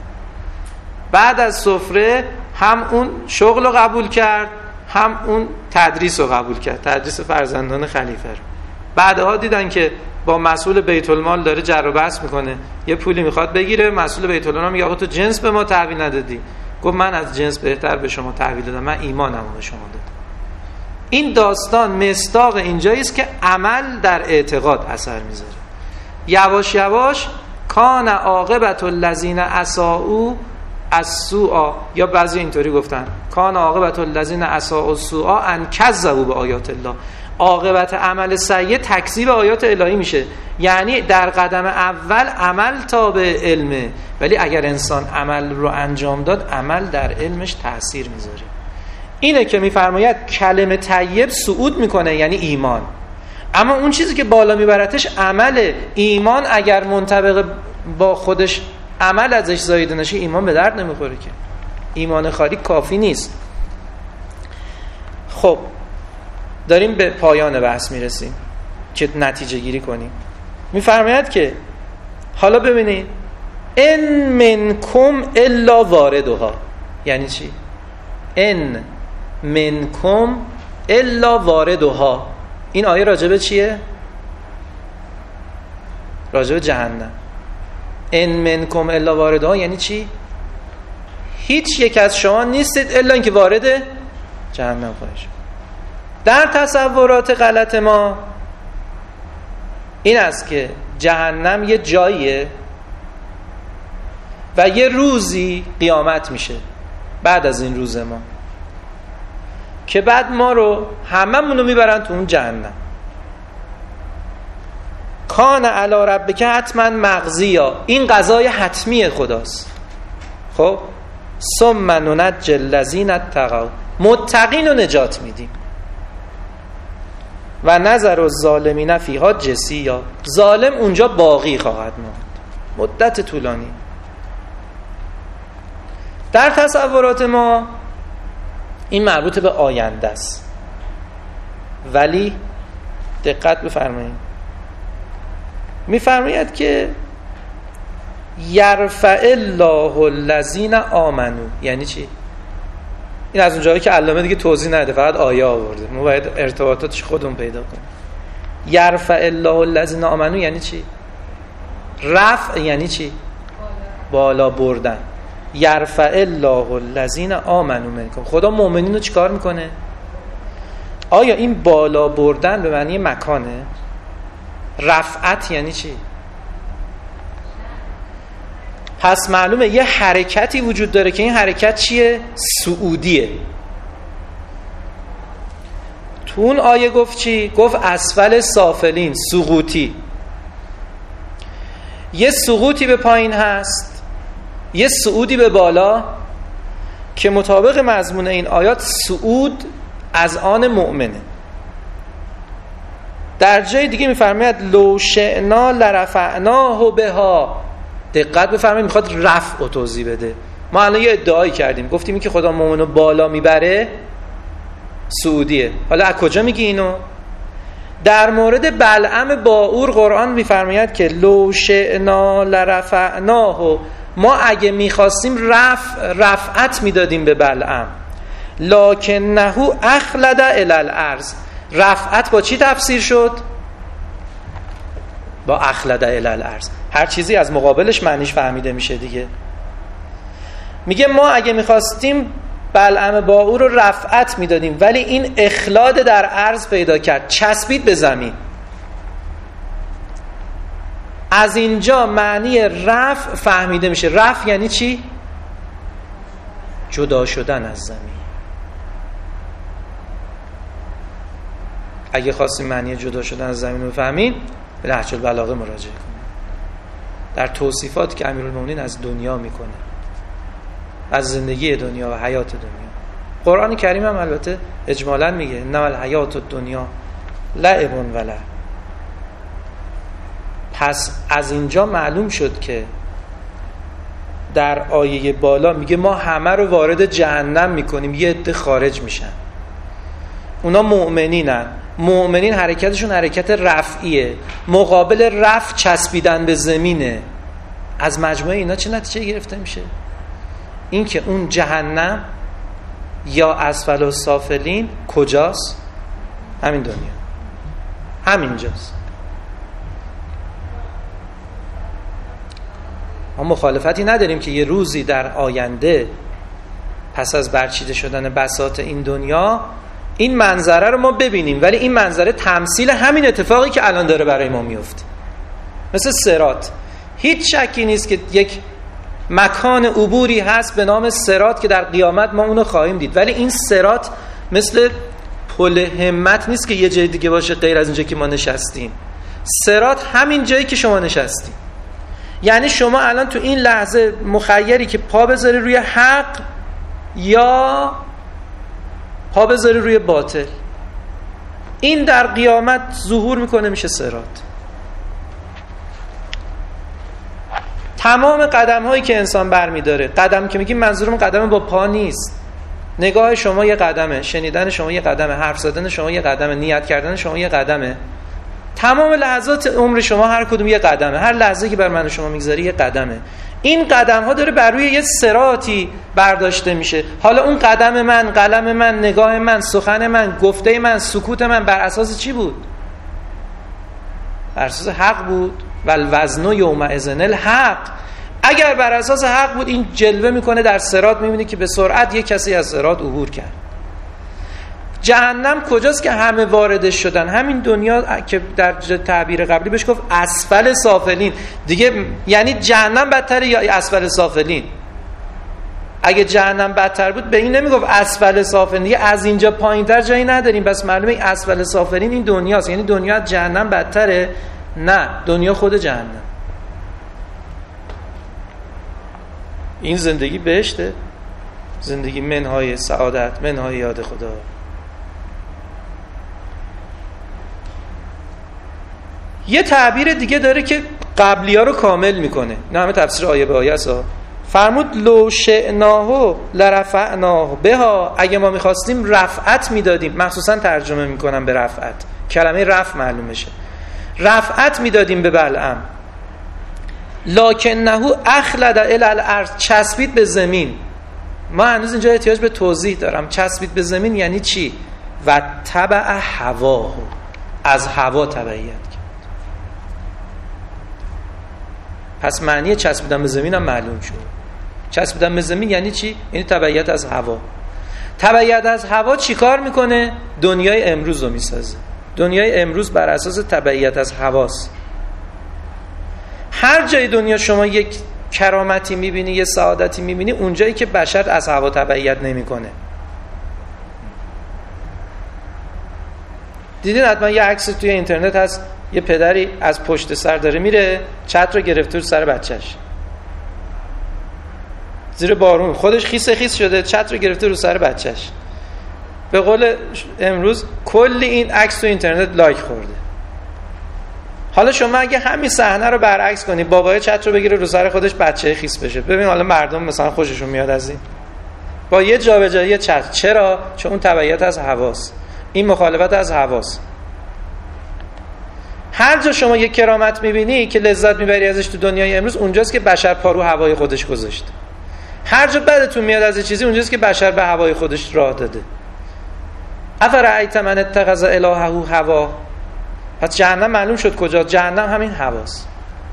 بعد از سفره هم اون شغل رو قبول کرد هم اون تدریس رو قبول کرد، تدریس فرزندان خلیفه رو. بعدها دیدن که با مسئول بیت المال داره جر و بحث میکنه، یه پولی میخواد بگیره، مسئول بیت المال میگه آقا تو جنس به ما تحویل ندادی. گفت من از جنس بهتر به شما تحویل دادم، من ایمانم به شما دادم. این داستان مصداق اینجایی است که عمل در اعتقاد اثر میذاره. یواش یواش کان عاقبت الذین اساءوا السوء، یا بعضی اینطوری گفتن کان عاقبت الذین اساءوا السوء ان کذبوا بآیات الله. عاقبت عمل سیء تکذیب آیات الهی میشه. یعنی در قدم اول عمل تابع علمه، ولی اگر انسان عمل رو انجام داد عمل در علمش تأثیر میذاره. اینه که میفرماید کلمه طیب صعود میکنه، یعنی ایمان. اما اون چیزی که بالا میبرتش عمل. ایمان اگر منطبق با خودش عمل ازش زایده نشه ایمان به درد نمیخوره که. ایمان خالی کافی نیست. خب داریم به پایان بحث میرسیم که نتیجه گیری کنیم. میفرماید که حالا ببینید ان منکم الا واردها. یعنی چی؟ ان منکم الا واردها. این آیه راجبه چیه؟ راجبه جهنم. ان منکم الا واردها یعنی چی؟ هیچ یک از شما نیستید الا اینکه وارد جهنم خواهید شد. در تصورات غلط ما این است که جهنم یه جاییه و یه روزی قیامت میشه بعد از این روز ما که بعد ما رو هممون رو میبرن تو اون جهنم. کان علی ربک حتما مقضیا، این قضای حتمی خداست. خب ثم ننجی الذین اتقوا، متقین رو نجات میدیم. و نظر الظالمین فیها جثیا، ظالم اونجا باقی خواهد ماند مدت طولانی. در تصورات ما این مربوط به آینده است، ولی دقت بفرمایید، میفرماید که یرفع الله الذین آمنوا. یعنی چی؟ این از اونجایی که علامه دیگه توضیح نده، فقط آیه آورده، ما باید ارتباطاتش خودمون پیدا کنیم. یرفع الله الذین آمنوا یعنی چی؟ رفع یعنی چی؟ بالا بردن. یرفع الله الذین آمنوا منکم، خدا مؤمنین رو چیکار میکنه؟ آیا این بالا بردن به معنی مکانه؟ رفعت یعنی چی؟ پس معلومه یه حرکتی وجود داره که این حرکت چیه؟ صعودیه. تو اون آیه گفت چی؟ گفت اسفل سافلین، سقوطی. یه سقوطی به پایین هست، یه صعودی به بالا، که مطابق مضمون این آیات صعود از آن مؤمنه. در جای دیگه میفرماید لو شئنا لرفعناه بها. دقت بفرمایید، میخواد رفع و توضیح بده. ما الان یه ادعایی کردیم، گفتیم که خدا مؤمنو بالا میبره، صعودیه. حالا از کجا میگی اینو؟ در مورد بلعم باعور قرآن میفرماید که لو شئنا لرفعناه، ما اگه میخواستیم رفعت میدادیم به بلعم، لکنه اخلد الی الارض. رفعت با چی تفسیر شد؟ با اخلد الی الارض. هر چیزی از مقابلش معنیش فهمیده میشه دیگه. میگه ما اگه میخواستیم بلعم باعور رو رفعت میدادیم، ولی این اخلاد در ارض پیدا کرد، چسبید به زمین. از اینجا معنی رفع فهمیده میشه. رفع یعنی چی؟ جدا شدن از زمین. اگه خواستیم معنی جدا شدن از زمین رو بفهمین، به نهج البلاغه مراجعه کنید. در توصیفات که امیرالمومنین از دنیا میکنه، از زندگی دنیا و حیات دنیا. قرآن کریم هم البته اجمالاً میگه انما الحیات الدنیا لعب و لهو. پس از اینجا معلوم شد که در آیه بالا میگه ما همه رو وارد جهنم میکنیم، یه عده خارج میشن. اونا مؤمنینن. مؤمنین حرکتشون حرکت رفعیه، مقابل رفع چسبیدن به زمینه. از مجموعه اینا چه نتیجه گرفته میشه؟ این که اون جهنم یا اسفل السافلین کجاست؟ همین دنیا، همینجاست. ما مخالفتی نداریم که یه روزی در آینده پس از برچیده شدن بساط این دنیا این منظره رو ما ببینیم، ولی این منظره تمثیل همین اتفاقی که الان داره برای ما میفته. مثل صراط، هیچ شکی نیست که یک مکان عبوری هست به نام صراط که در قیامت ما اونو خواهیم دید، ولی این صراط مثل پل همت نیست که یه جای دیگه باشه غیر از اینجا که ما نشستیم. صراط همین جایی که شما نشستیم. یعنی شما الان تو این لحظه مخیری که پا بذاری روی حق یا پا بذاری روی باطل. این در قیامت ظهور میکنه، میشه صراط. تمام قدم هایی که انسان برمیداره، قدم که میگیم منظورم قدم با پا نیست. نگاه شما یه قدمه، شنیدن شما یه قدمه، حرف زدن شما یه قدمه، نیت کردن شما یه قدمه. تمام لحظات عمر شما هر کدوم یه قدمه. هر لحظه که بر من و شما میگذاری یه قدمه. این قدم ها داره بر روی یه صراطی برداشته میشه. حالا اون قدم من، قلم من، نگاه من، سخن من، گفته من، سکوت من بر اساس چی بود؟ بر اساس حق بود. والوزن یومئذ الحق. اگر بر اساس حق بود، این جلوه میکنه در صراط، میبینی که به سرعت یک کسی از صراط عبور کرد. جهنم کجاست که همه واردش شدن؟ همین دنیا که در تعبیر قبلی بهش گفت اسفل سافلین. دیگه یعنی جهنم بدتره یا اسفل سافلین؟ اگه جهنم بدتر بود به این نمیگفت اسفل سافلین. دیگه از اینجا پایینتر جایی نداریم. بس معلومه این اسفل سافلین این دنیاست. یعنی دنیا از جهنم بدتره نه، دنیا خود جهنم. این زندگی بهشته، زندگی منهای سعادت، منهای یاد خدا. یه تعبیر دیگه داره که قبلی‌ها رو کامل میکنه. نه همه تفسیر آیه به آیه است. فرمود لو شئناه لرفعناه بها، اگه ما میخواستیم رفعت میدادیم، مخصوصا ترجمه میکنم به رفعت، کلمه رفع معلوم بشه، رفعت میدادیم به بلعم، لکنه اخلد الی الارض، چسبید به زمین. ما هنوز اینجا احتیاج به توضیح دارم. چسبید به زمین یعنی چی؟ و تبع هواه، از هوا تبعیت کرد. پس معنی چسبیدن به زمین هم معلوم شد. چسبیدن به زمین یعنی چی؟ یعنی تبعیت از هوا. تبعیت از هوا چی کار میکنه؟ دنیای امروز رو میسازه. دنیای امروز بر اساس تبعیت از هواست. هر جای دنیا شما یک کرامتی میبینی، یه سعادتی میبینی، اونجایی که بشر از هوا تبعیت نمیکنه. دیدین حتما یه عکس توی اینترنت هست، یه پدری از پشت سر داره میره، چتر رو گرفته رو سر بچهش، زیر بارون، خودش خیس شده، چتر رو گرفته رو سر بچهش. به قول امروز کلی این عکس تو اینترنت لایک خورده. حالا شما اگه همین صحنه رو برعکس کنی، بابای چتر رو بگیره رو سر خودش، بچه خیس بشه، ببین حالا مردم مثلا خوششون میاد از این، با یه جابجایی چتر. چرا؟ چون اون تبعیت از هواست، این مخالفت از هواست. هر جا شما یک کرامت میبینی که لذت میبری ازش تو دنیای امروز، اونجاست که بشر پارو هوای خودش گذاشته. هر جا بدتون میاد از چیزی، اونجاست که بشر به هوای خودش راه داده. افرأیت من اتخذ الهه هوا، پس جهنم معلوم شد کجا؟ جهنم همین هواست.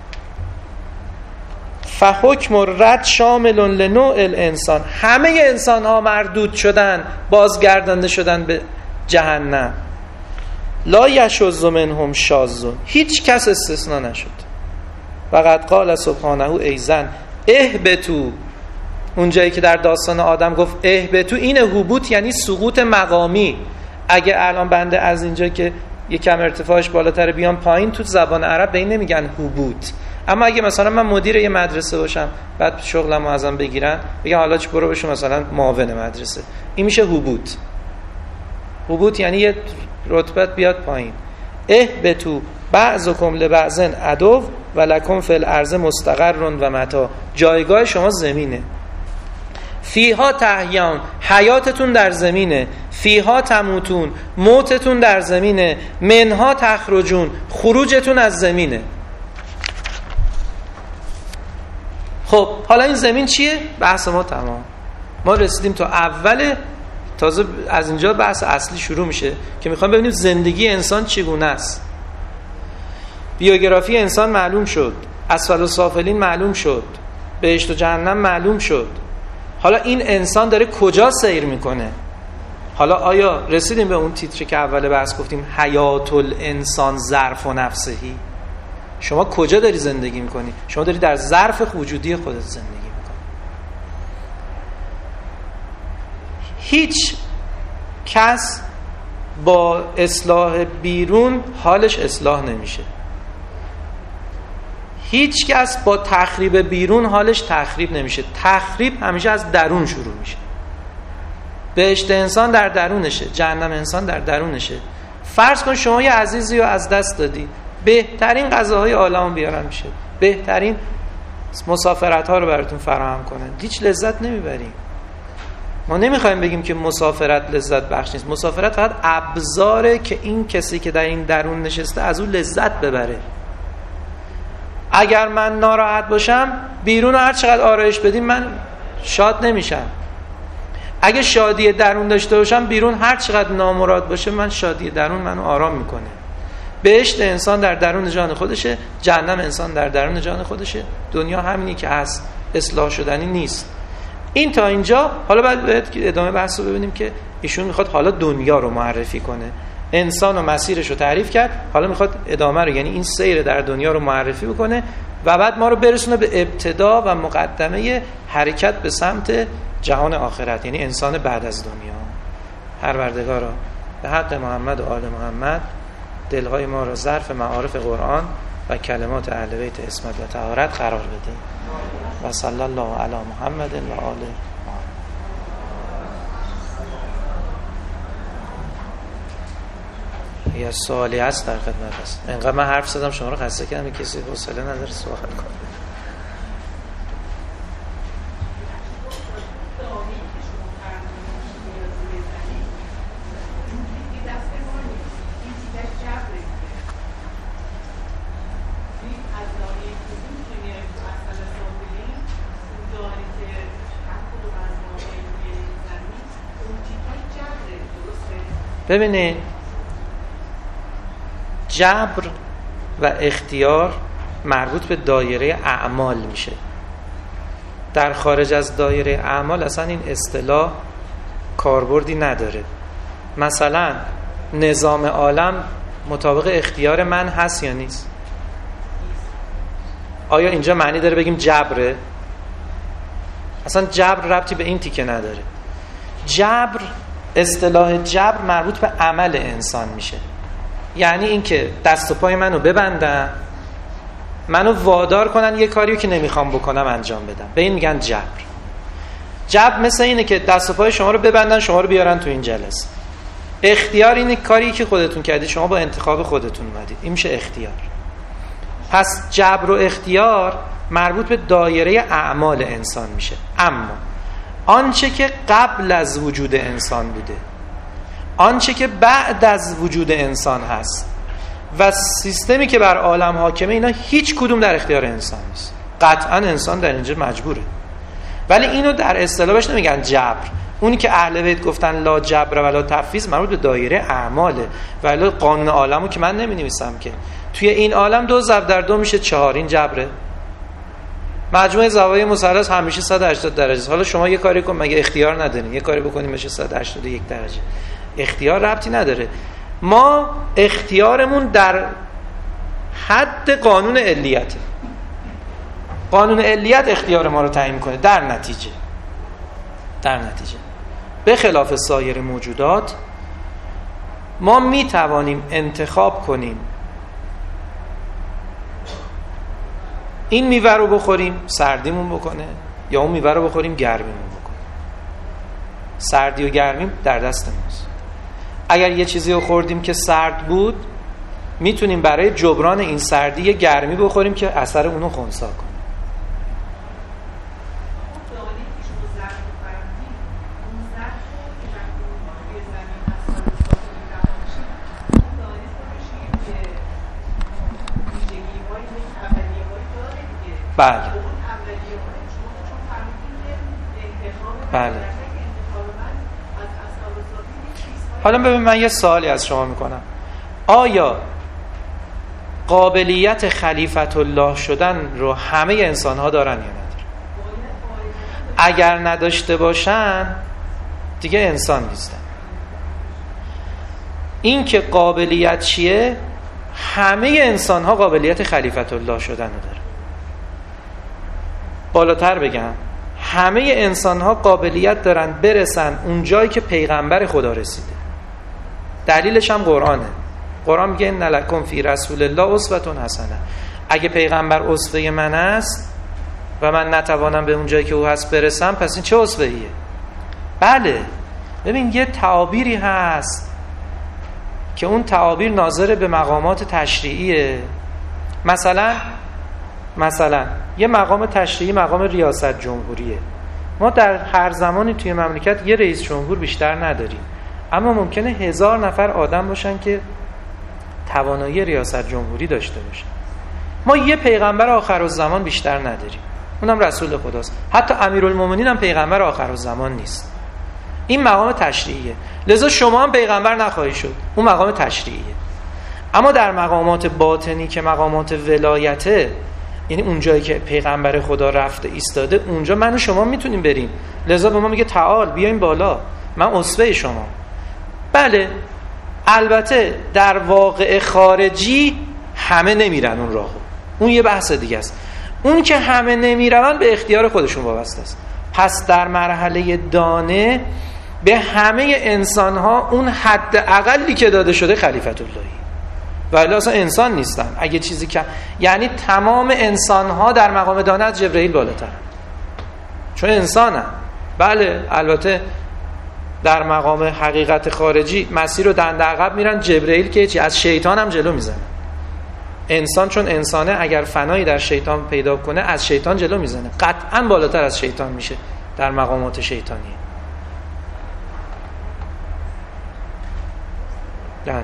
فحکم الرد شامل لنوع الانسان، همه انسان ها مردود شدن، بازگردانده شدن به جهنم. لا یشذ منهم شاذ، هیچ کس استثناء نشد. وقد قال سبحانه ایضا اهبطوا، اونجایی که در داستان آدم گفت اهبطوا، این هبوط یعنی سقوط مقامی. اگه الان بنده از اینجا که یکم ارتفاعش بالاتر بیام پایین، تو زبان عرب به این نمیگن هبوط. اما اگه مثلا من مدیر یه مدرسه باشم، بعد شغلمو ازم بگیرن، بگم حالا چی برو بشو مثلا معاون مدرسه، این میشه هبوط. هبوط یعنی یه رتبت بیاد پایین. اهبطوا بعضکم لبعض عدو و لکم فی الارض مستقر و متاع، جایگاه شما زمینه. فیها تحیون، حیاتتون در زمینه. فیها تموتون، موتتون در زمینه. منها تخرجون، خروجتون از زمینه. خب حالا این زمین چیه؟ بحث ما تمام. ما رسیدیم تا اول، تازه از اینجا بحث اصلی شروع میشه که میخوام ببینیم زندگی انسان چگونه است. بیوگرافی انسان معلوم شد، اسفل و سافلین معلوم شد، بهشت و جهنم معلوم شد. حالا این انسان داره کجا سیر میکنه؟ حالا آیا رسیدیم به اون تیتری که اول بحث گفتیم حیات الانسان ظرف و نفسهی؟ شما کجا داری زندگی میکنی؟ شما داری در ظرف وجودی خودت زندگی میکنی. هیچ کس با اصلاح بیرون حالش اصلاح نمیشه. هیچ کس با تخریب بیرون حالش تخریب نمیشه. تخریب همیشه از درون شروع میشه. بهشت انسان در درونشه، جهنم انسان در درونشه. فرض کن شما یه عزیزی رو از دست دادی، بهترین غذاهای عالم بیارن میشه، بهترین مسافرت ها رو براتون فراهم کنن، هیچ لذت نمیبریم. ما نمیخوایم بگیم که مسافرت لذت بخش نیست. مسافرت فقط ابزاره که این کسی که در این درون نشسته از اون لذت ببره. اگر من ناراحت باشم، بیرون هر چقدر آرایش بدیم من شاد نمیشم. اگه شادی درون داشته باشم، بیرون هر چقدر نامراد باشه، من شادی درون منو آرام میکنه. بهشت انسان در درون جان خودشه، جهنم انسان در درون جان خودشه. دنیا همینی که هست، اصلاح شدنی نیست. این تا اینجا. حالا باید ادامه بحث رو ببینیم که ایشون میخواد حالا دنیا رو معرفی کنه، انسان و مسیرش رو تعریف کرد، حالا میخواد ادامه رو، یعنی این سیر در دنیا رو معرفی بکنه و بعد ما رو برسونه به ابتدا و مقدمه حرکت به سمت جهان آخرت، یعنی انسان بعد از دنیا. پروردگارا به حق محمد و آل محمد دلهای ما را ظرف معارف قرآن و کلمات اهل بیت عصمت و طهارت قرار بدیم. و صلی الله علی محمد و آله. یه سوالی هست در خدمت هست؟ اینقدر من حرف زدم شما رو خسته کردم، کسی حوصله نداره سوال کنه. ببینید جبر و اختیار مربوط به دایره اعمال میشه. در خارج از دایره اعمال اصلا این اصطلاح کاربردی نداره. مثلا نظام عالم مطابق اختیار من هست یا نیست؟ آیا اینجا معنی داره بگیم جبره؟ اصلا جبر ربطی به این تیکه نداره. جبر، اصطلاح جبر مربوط به عمل انسان میشه. یعنی این که دست و پای منو ببندن، منو وادار کنن یه کاریو که نمیخوام بکنم انجام بدم، به این میگن جبر. جبر مثل اینه که دست و پای شما رو ببندن، شما رو بیارن تو این جلسه. اختیار اینه کاری که خودتون کردید، شما با انتخاب خودتون اومدید، این میشه اختیار. پس جبر و اختیار مربوط به دایره اعمال انسان میشه. اما آنچه که قبل از وجود انسان بوده، آنچه که بعد از وجود انسان هست و سیستمی که بر عالم حاکمه، اینا هیچ کدوم در اختیار انسان نیست. قطعا انسان در اینجا مجبوره، ولی اینو در اصطلاحش نمیگن جبر. اونی که اهل بیت گفتن لا جبر ولا تفویض مربوط به دایره اعماله. ولی قانون عالمو که من نمی‌نویسم که توی این عالم 2 ضرب در 2 میشه 4، این جبره. مجموع زوایای مثلث همیشه 180 درجه است. حالا شما یه کاری کن، مگه اختیار ندارین یه کاری بکنیم بشه 181 درجه؟ اختیار ربطی نداره. ما اختیارمون در حد قانون علیته. قانون علیت اختیار ما رو تعیین میکنه. در نتیجه به خلاف سایر موجودات ما میتوانیم انتخاب کنیم این میوه رو بخوریم سردیمون بکنه، یا اون میوه رو بخوریم گرمیمون بکنه. سردی و گرمیم در دست ماست. اگر یه چیزی رو خوردیم که سرد بود، میتونیم برای جبران این سردی یه گرمی بخوریم که اثر اونو خنثی کنه. بله. حالا ببین من یه سوالی از شما میکنم. آیا قابلیت خلیفت الله شدن رو همه انسان ها دارن یا ندارن؟ اگر نداشته باشن دیگه انسان نیستن. این که قابلیت چیه؟ همه انسان ها قابلیت خلیفت الله شدن رو دارن. بالاتر بگم همه انسان ها قابلیت دارن برسن اون جایی که پیغمبر خدا رسیده. دلیلش هم قرآنه. قرآن میگه ان لکم فی رسول الله اسوة حسنه. اگه پیغمبر اسوه من است و من نتوانم به اون جایی که او هست برسم، پس این چه اسوه‌ایه؟ بله. ببین یه تعابیری هست که اون تعابیر ناظر به مقامات تشریعیه. مثلا یه مقام تشریعی مقام ریاست جمهوریه. ما در هر زمانی توی مملکت یه رئیس جمهور بیشتر نداریم، اما ممکنه 1000 نفر آدم باشن که توانایی ریاست جمهوری داشته باشن. ما یه پیغمبر آخرالزمان بیشتر نداریم، اونم رسول خداست. حتی امیرالمومنین هم پیغمبر آخرالزمان نیست. این مقام تشریعیه. لذا شما هم پیغمبر نخواهی شد، اون مقام تشریعیه. اما در مقامات باطنی که مقامات ولایته، یعنی اون جایی که پیغمبر خدا رفته ایستاده، اونجا من و شما میتونیم بریم. لذا به ما میگه تعال بیایم بالا، من اسوه شما. بله، البته در واقع خارجی همه نمیرن اون راهو، اون یه بحث دیگه است. اون که همه نمیرن به اختیار خودشون وابسته است. پس در مرحله دانه به همه انسان‌ها اون حد اقلی که داده شده خلیفت اللهی. ولی اصلا انسان نیستن. اگه چیزی که یعنی تمام انسان ها در مقام دانه از جبرئیل بالاترن، چون انسانن. بله البته در مقام حقیقت خارجی مسیر رو دنده عقب میرن، جبرئیل که چی از شیطان هم جلو میزنه. انسان چون انسانه اگر فنایی در شیطان پیدا کنه از شیطان جلو میزنه، قطعا بالاتر از شیطان میشه در مقامات شیطانی. نه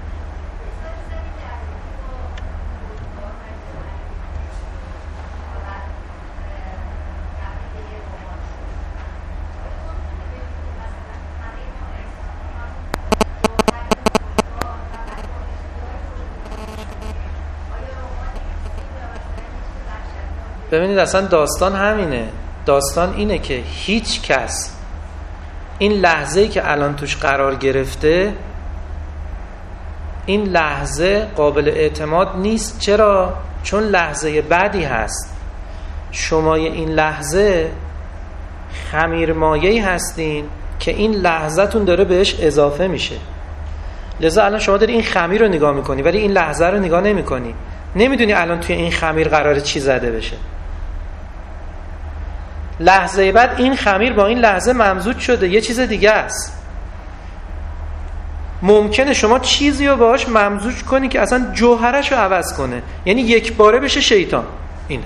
ببینید اصلا داستان همینه. داستان اینه که هیچ کس این لحظه‌ای که الان توش قرار گرفته، این لحظه قابل اعتماد نیست. چرا؟ چون لحظه بعدی هست. شما این لحظه خمیرمایه‌ای هستین که این لحظه‌تون داره بهش اضافه میشه. لذا الان شما داری این خمیر رو نگاه میکنی ولی این لحظه رو نگاه نمیکنی. نمیدونی الان توی این خمیر قراره چی زده بشه. لحظه بعد این خمیر با این لحظه ممزوج شده، یه چیز دیگه است. ممکنه شما چیزی رو باهاش ممزوج کنی که اصلا جوهرش رو عوض کنه، یعنی یک باره بشه شیطان. اینه.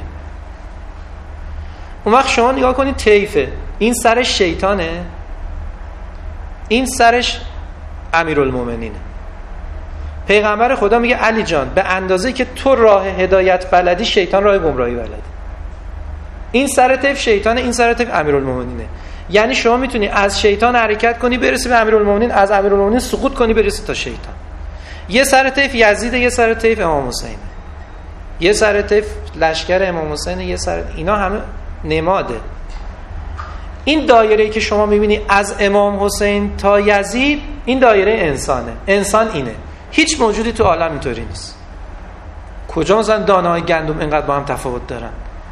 اون وقت شما نگاه کنید طیفه، این سرش شیطانه، این سرش امیرالمومنینه. پیغمبر خدا میگه علی جان به اندازه که تو راه هدایت بلدی شیطان راه گمراهی بلده. این سر طیف شیطانه، این سر طیف امیرالمومنینه. یعنی شما میتونی از شیطان حرکت کنی برسی به امیرالمومنین، از امیرالمومنین سقوط کنی برسی تا شیطان. یه سر طیف یزید، یه سر طیف امام حسین، یه سر طیف لشکر امام حسین، یه سر، اینا همه نماده. این دایره‌ای که شما میبینی از امام حسین تا یزید، این دایره انسانه. انسان اینه. هیچ موجودی تو عالم اینطوری نیست. کجا مثلا دانه‌های گندم اینقدر با هم تفاوت دارن؟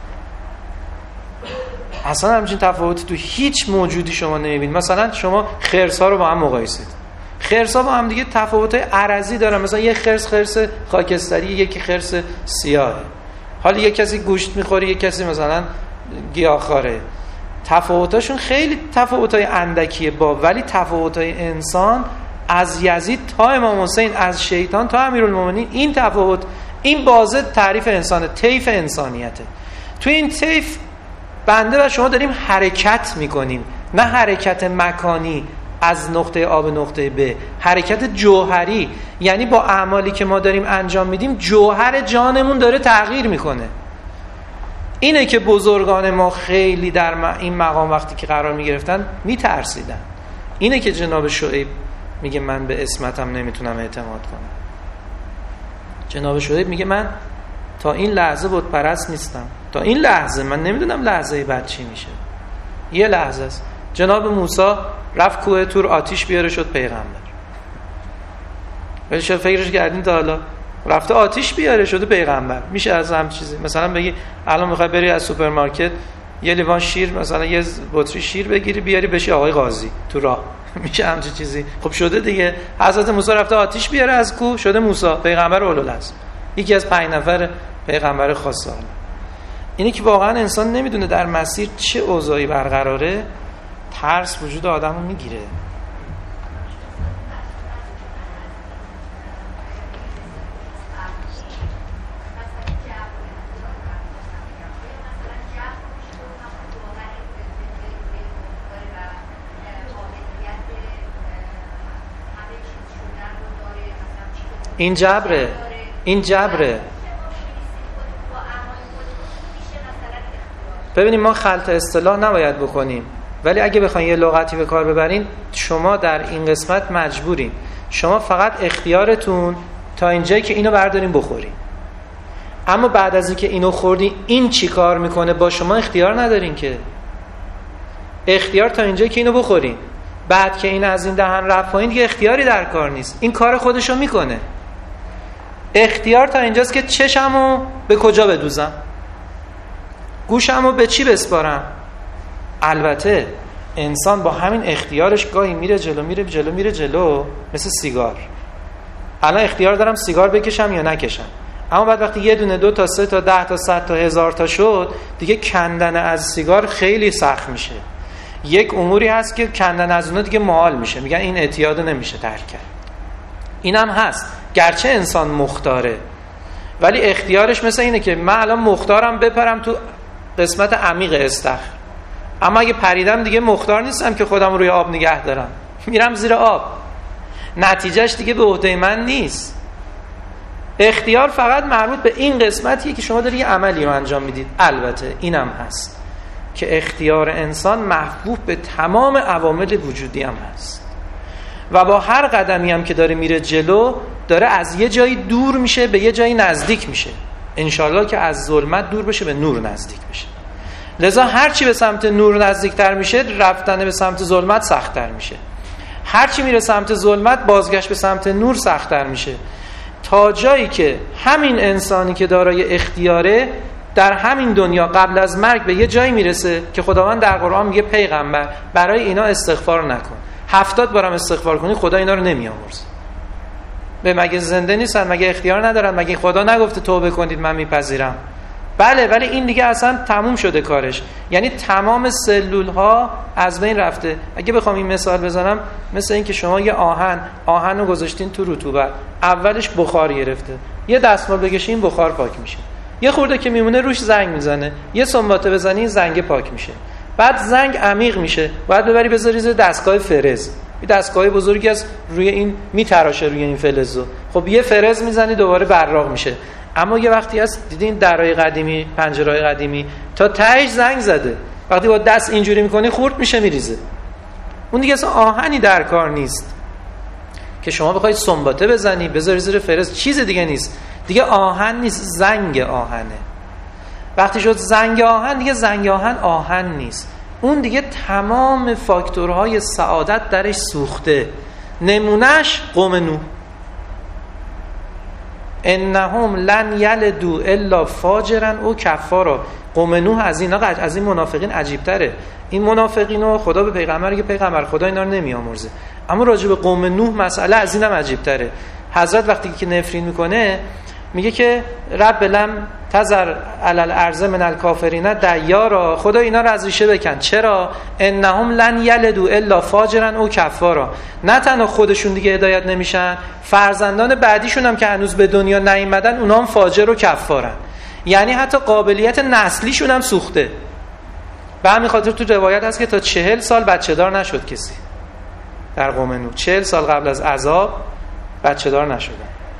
اصلا همچین تفاوتی تو هیچ موجودی شما نمیبینید. مثلا شما خرس‌ها رو با هم مقایسه کنید. خرس‌ها با هم دیگه تفاوت‌های عرضی دارن. مثلا یک خرس خاکستری، یکی خرس سیاهه. حالا یک کسی گوشت می‌خوره، یک کسی مثلا گیاهخواره. تفاوتاشون خیلی تفاوت‌های اندکیه ولی تفاوت‌های انسان از یزید تا امام حسین، از شیطان تا امیرالمومنین، این تفاوت، این بازه تعریف انسانه، طیف انسانیته. تو این طیف بنده و شما داریم حرکت میکنیم، نه حرکت مکانی از نقطه آ به نقطه ب، حرکت جوهری. یعنی با اعمالی که ما داریم انجام میدیم جوهر جانمون داره تغییر میکنه. اینه که بزرگان ما خیلی در این مقام وقتی که قرار میگرفتن میترسیدن. اینه که جناب شعیب میگه من به اسمتم نمیتونم اعتماد کنم. جناب شعیب میگه من تا این لحظه بت پرست نیستم، تا این لحظه من نمیدونم لحظه بعد چی میشه. یه لحظه است. جناب موسی رفت کوه طور آتیش بیاره شد پیغمبر. ولی چه فکرش کردین تا حالا؟ رفته آتیش بیاره شده پیغمبر. میشه از هم چیزی مثلا بگی الان میخوای بری از سوپرمارکت یه لیوان شیر، مثلا یه بطری شیر بگیری بیاری بشی آقای قاضی تو راه، میشه همچین چیزی؟ خب شده دیگه. حضرت موسی رفته آتیش بیاره از کوه شده موسی پیغمبر اولوالعزم، یکی از 5 نفر پیغمبر خاص عالم. اینی که واقعا انسان نمیدونه در مسیر چه اوضاعی برقراره، ترس وجود آدمو میگیره. این جبره. ببینیم ما خلط اصطلاح نباید بکنیم، ولی اگه بخواین یه لغتی به کار ببرین، شما در این قسمت مجبورین. شما فقط اختیارتون تا اینجایی که اینو بردارین بخورین، اما بعد از اینکه اینو خوردین این چی کار میکنه با شما اختیار ندارین که. اختیار تا اینجایی که اینو بخورین، بعد که این از این دهن رفت پایین دیگه اختیاری در کار نیست، این کار خودشو میکنه. اختیار تا اینجاست که چشمو به کجا بدوزم، گوشمو به چی بسپارم. البته انسان با همین اختیارش گاهی میره جلو مثل سیگار. الان اختیار دارم سیگار بکشم یا نکشم، اما بعد وقتی یه دونه 2 تا 3 تا 10 تا 100 تا 1000 تا شد، دیگه کندن از سیگار خیلی سخت میشه. یک اموری هست که کندن از اونها دیگه محال میشه، میگن این اعتیاد نمیشه ترک کرد. اینم هست، گرچه انسان مختاره ولی اختیارش مثل اینه که من الان مختارم بپرم تو قسمت عمیق استخر، اما اگه پریدم دیگه مختار نیستم که خودم روی آب نگه دارم، میرم زیر آب، نتیجهش دیگه به عهده من نیست. اختیار فقط مربوط به این قسمتیه که شما داری یه عملی رو انجام میدید. البته اینم هست که اختیار انسان محبوب به تمام عوامل وجودی هم هست و با هر قدمی هم که داره میره جلو، داره از یه جایی دور میشه به یه جایی نزدیک میشه. انشالله که از ظلمت دور بشه به نور نزدیک بشه. لذا هرچی به سمت نور نزدیکتر میشه، رفتن به سمت ظلمت سخت‌تر میشه. هرچی میره سمت ظلمت، بازگشت به سمت نور سخت‌تر میشه، تا جایی که همین انسانی که دارای اختیاره در همین دنیا قبل از مرگ به یه جایی میرسه که خداوند در قرآن میگه پیغمبر برای اینا استغفار نکن، 70 بارم استغفار کنی خدا اینا رو نمیآمرزه. به مگه زنده نیستن؟ مگه اختیار ندارن؟ مگه خدا نگفته توبه کنید من میپذیرم؟ بله، ولی این دیگه اصلا تموم شده کارش، یعنی تمام سلول ها از بین رفته. اگه بخوام این مثال بزنم، مثل این که شما یه آهن رو گذاشتین تو رطوبت، اولش بخار گرفته، یه دستمال بکشین بخار پاک میشه، یه خورده که میمونه روش زنگ میزنه، یه سنباته بزنین زنگ پاک میشه، بعد زنگ عمیق میشه، بعد ببری بذاری زیر دستگاه فرز، این دستگاه بزرگی از روی این میتراشه روی این فلزو، خب یه فرز میزنی دوباره براق میشه. اما یه وقتی هست دیدین درای قدیمی، پنجرهای قدیمی تا تهش زنگ زده، وقتی با دست اینجوری میکنی خورد میشه میریزه. اون دیگه اصلا آهنی در کار نیست که شما بخواید سنباته بزنی بذاری زیر فرز، چیز دیگه نیست، دیگه آهن نیست، زنگ آهنه. وقتی شد زنگ آهن، دیگه زنگ آهن آهن نیست، اون دیگه تمام فاکتورهای سعادت درش سوخته. نمونهش قوم نوح، انهم لن یلدوا الا فاجرا او کفارا. قوم نوح از این منافقین عجیب تره. این منافقینو خدا به پیغمبر میگه پیغمبر خدا اینا رو نمیآمرزه، اما راجع به قوم نوح مسئله از اینم عجیب تره. حضرت وقتی که نفرین میکنه میگه که رب لم تذر علی الارض من الکافرین دیارا، خدا اینا رو از ریشه بکن. چرا؟ انهم لن یلدوا الا فاجرا او کفارا. نه تنها خودشون دیگه هدایت نمیشن، فرزندان بعدیشون هم که هنوز به دنیا نیومدن اونا هم فاجر و کفارن، یعنی حتی قابلیت نسلیشون هم سوخته. به همین خاطر تو روایت هست که تا 40 سال بچه دار نشد کسی در قوم نوح، 40 سال قبل از عذاب بچه دار نشدن،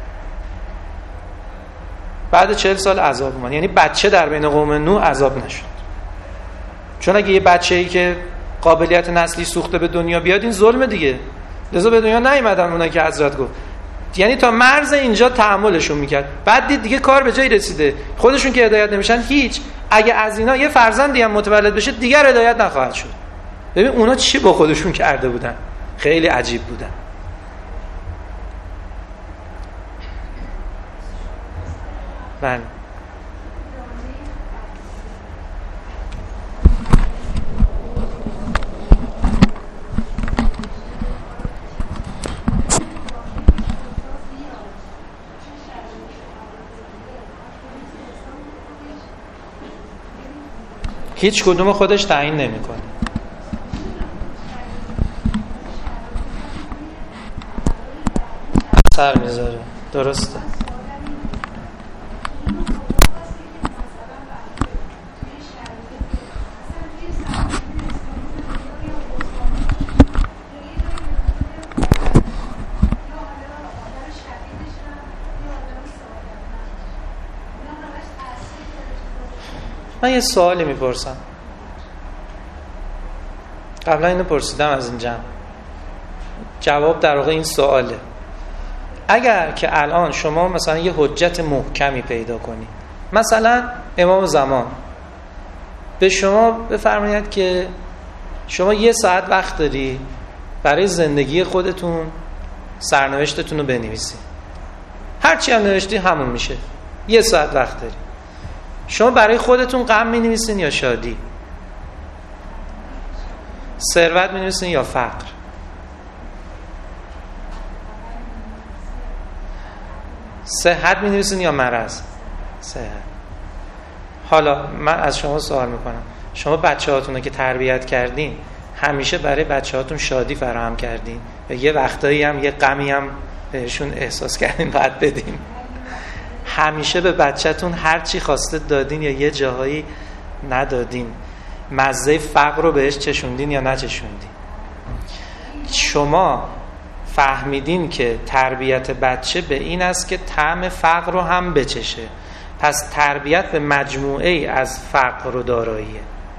بعد 40 سال عذاب اومد، یعنی بچه در بین قوم نوح عذاب نشد. چون اگه یه بچه‌ای که قابلیت نسلی سوخته به دنیا بیاد این ظلم دیگه، لذا به دنیا نیومدن اونا که حضرت گفت، یعنی تا مرز اینجا تحملشون میکرد، بعد دید دیگه کار به جایی رسیده، خودشون که هدایت نمیشن هیچ، اگه از اینا یه فرزندی هم متولد بشه دیگر هدایت نخواهد شد. ببین اونا چی با خودشون کرده بودن، خیلی عجیب بودن. بله هیچ کدوم خودش تعیین نمیکنه. اثر میذاره، درسته. من یه سوالی میپرسم، قبلا اینو پرسیدم از این جمع، جواب در واقع این سواله. اگر که الان شما مثلا یه حجت محکمی پیدا کنی، مثلا امام زمان به شما بفرماید که شما 1 ساعت وقت داری برای زندگی خودتون سرنوشتتون رو بنویسی، هرچی هم نوشتی همون میشه، 1 ساعت وقت داری، شما برای خودتون غم می‌نویسین یا شادی، ثروت می‌نویسین یا فقر؟ صحت می‌نویسین یا مرض؟ صحت. حالا من از شما سوال میکنم، شما بچه‌هاتون رو که تربیت کردین همیشه برای بچه‌هاتون شادی فراهم کردین یا یه وقتایی هم یه غمی هم بهشون احساس کردین باید بدین؟ همیشه به بچه‌تون هر چی خواسته دادین یا یه جاهایی ندادین؟ مزه فقر رو بهش چشوندین یا نچشوندین؟ شما فهمیدین که تربیت بچه به این است که طعم فقر رو هم بچشه، پس تربیت به مجموعه ای از فقر و داراییه.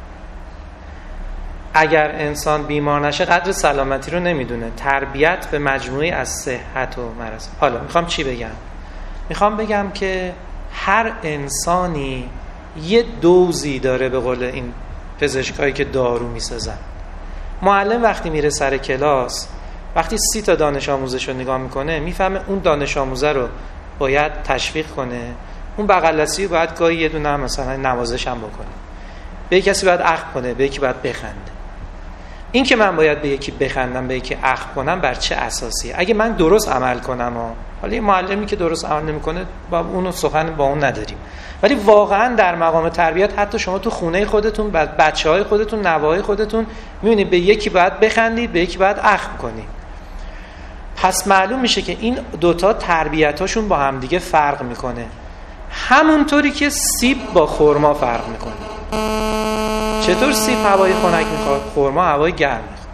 اگر انسان بیمار نشه قدر سلامتی رو نمیدونه. تربیت به مجموعه از صحت و مرض. حالا میخوام چی بگم؟ میخوام بگم که هر انسانی یه دوزی داره، به قول این پزشکایی که دارو میسازن. معلم وقتی میره سر کلاس، وقتی 30 تا دانش آموزش رو نگاه میکنه میفهمه اون دانش آموزه رو باید تشویق کنه، اون بغل دستی باید گاهی یه دونه مثلا نوازش هم بکنه، به یکی باید عقل کنه، به یکی باید بخنده. این که من باید به یکی بخندم، به یکی عقل کنم، بر چه اساسیه؟ اگه من درست عمل کنم حالا یه معلمی که درست عمل نمیکنه با اونو سخن با اون نداریم، ولی واقعا در مقام تربیت حتی شما تو خونه خودتون، بچه‌های خودتون، نوه‌های خودتون می‌بینید به یکی باید بخندید، به یکی باید عقل کنید. پس معلوم میشه که این دوتا تربیتاشون با هم دیگه فرق میکنه، همونطوری که سیب با خرما فرق میکنه. چطور سیب هوای خنک میخواد، خرما هوای گرم میخواد.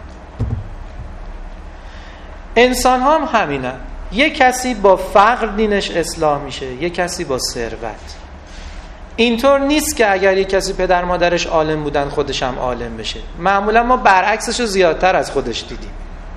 انسان ها هم همینه، یک کسی با فقر دینش اصلاح میشه، یک کسی با ثروت. اینطور نیست که اگر یک کسی پدر مادرش عالم بودن خودش هم عالم بشه. معمولا ما برعکسش رو زیادتر از خودش دیدیم.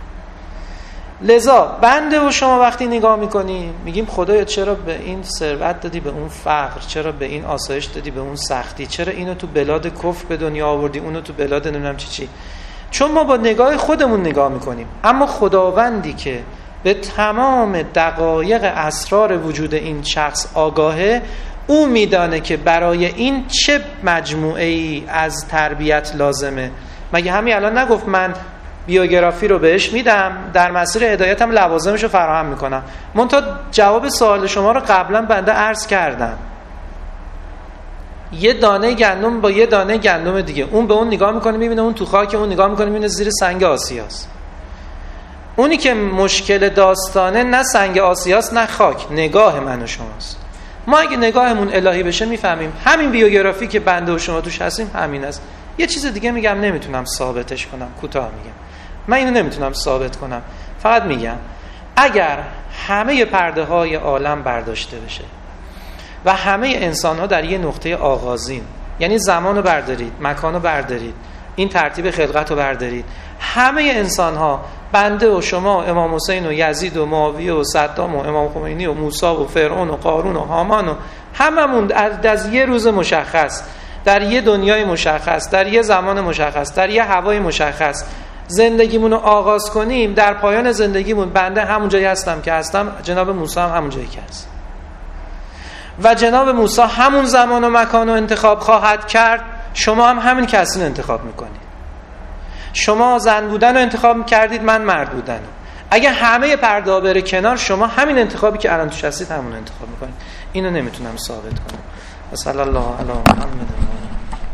لذا بنده و شما وقتی نگاه میکنیم میگیم خدایا چرا به این ثروت دادی، به اون فقر، چرا به این آسایش دادی، به اون سختی، چرا اینو تو بلاد کفر به دنیا آوردی، اونو تو بلاد نمیدونم چی. چون ما با نگاه خودمون نگاه میکنیم، اما خداوندی که به تمام دقایق اسرار وجود این شخص آگاهه، او میدانه که برای این چه مجموعه ای از تربیت لازمه. مگه همین الان نگفت من بیوگرافی رو بهش میدم، در مسیر هدایتم لوازمش رو فراهم میکنم؟ منتها جواب سوال شما رو قبلا بنده عرض کردم. یه دانه گندم با یه دانه گندم دیگه، اون به اون نگاه میکنه میبینه اون تو خاک، اون نگاه میکنه میبینه زیر سنگ آسیاست. اونی که مشکل داستانه نه سنگ آسیاست نه خاک، نگاه من و شماست. ما اگه نگاهمون الهی بشه میفهمیم همین بیوگرافی که بنده و شما توش هستیم همین است. یه چیز دیگه میگم، نمیتونم ثابتش کنم، کوتاه میگم، من اینو نمیتونم ثابت کنم، فقط میگم اگر همه پرده های عالم برداشته بشه و همه انسان ها در یه نقطه آغازین، یعنی زمان رو بردارید، مکان رو بردارید، این ترتیب خلقت رو بردارید، همه انسان ها، بنده و شما، امام حسین و یزید و معاویه و صدام و امام خمینی و موسی و فرعون و قارون و هامان و هممون از یه روز مشخص، در یه دنیای مشخص، در یه زمان مشخص، در یه هوای مشخص زندگیمون رو آغاز کنیم، در پایان زندگیمون بنده همون جایی هستم که هستم، جناب موسی هم همون جایی که هست و جناب موسی همون زمان و مکان رو انتخاب خواهد کرد، شما هم همین که هستین انتخاب میکنید. شما زن بودن رو انتخاب کردید، من مرد بودن. اگه همه پرده بره کنار، شما همین انتخابی که الان توش هستید همون انتخاب میکنید. اینو نمیتونم ثابت کنم. صلی الله علی محمد.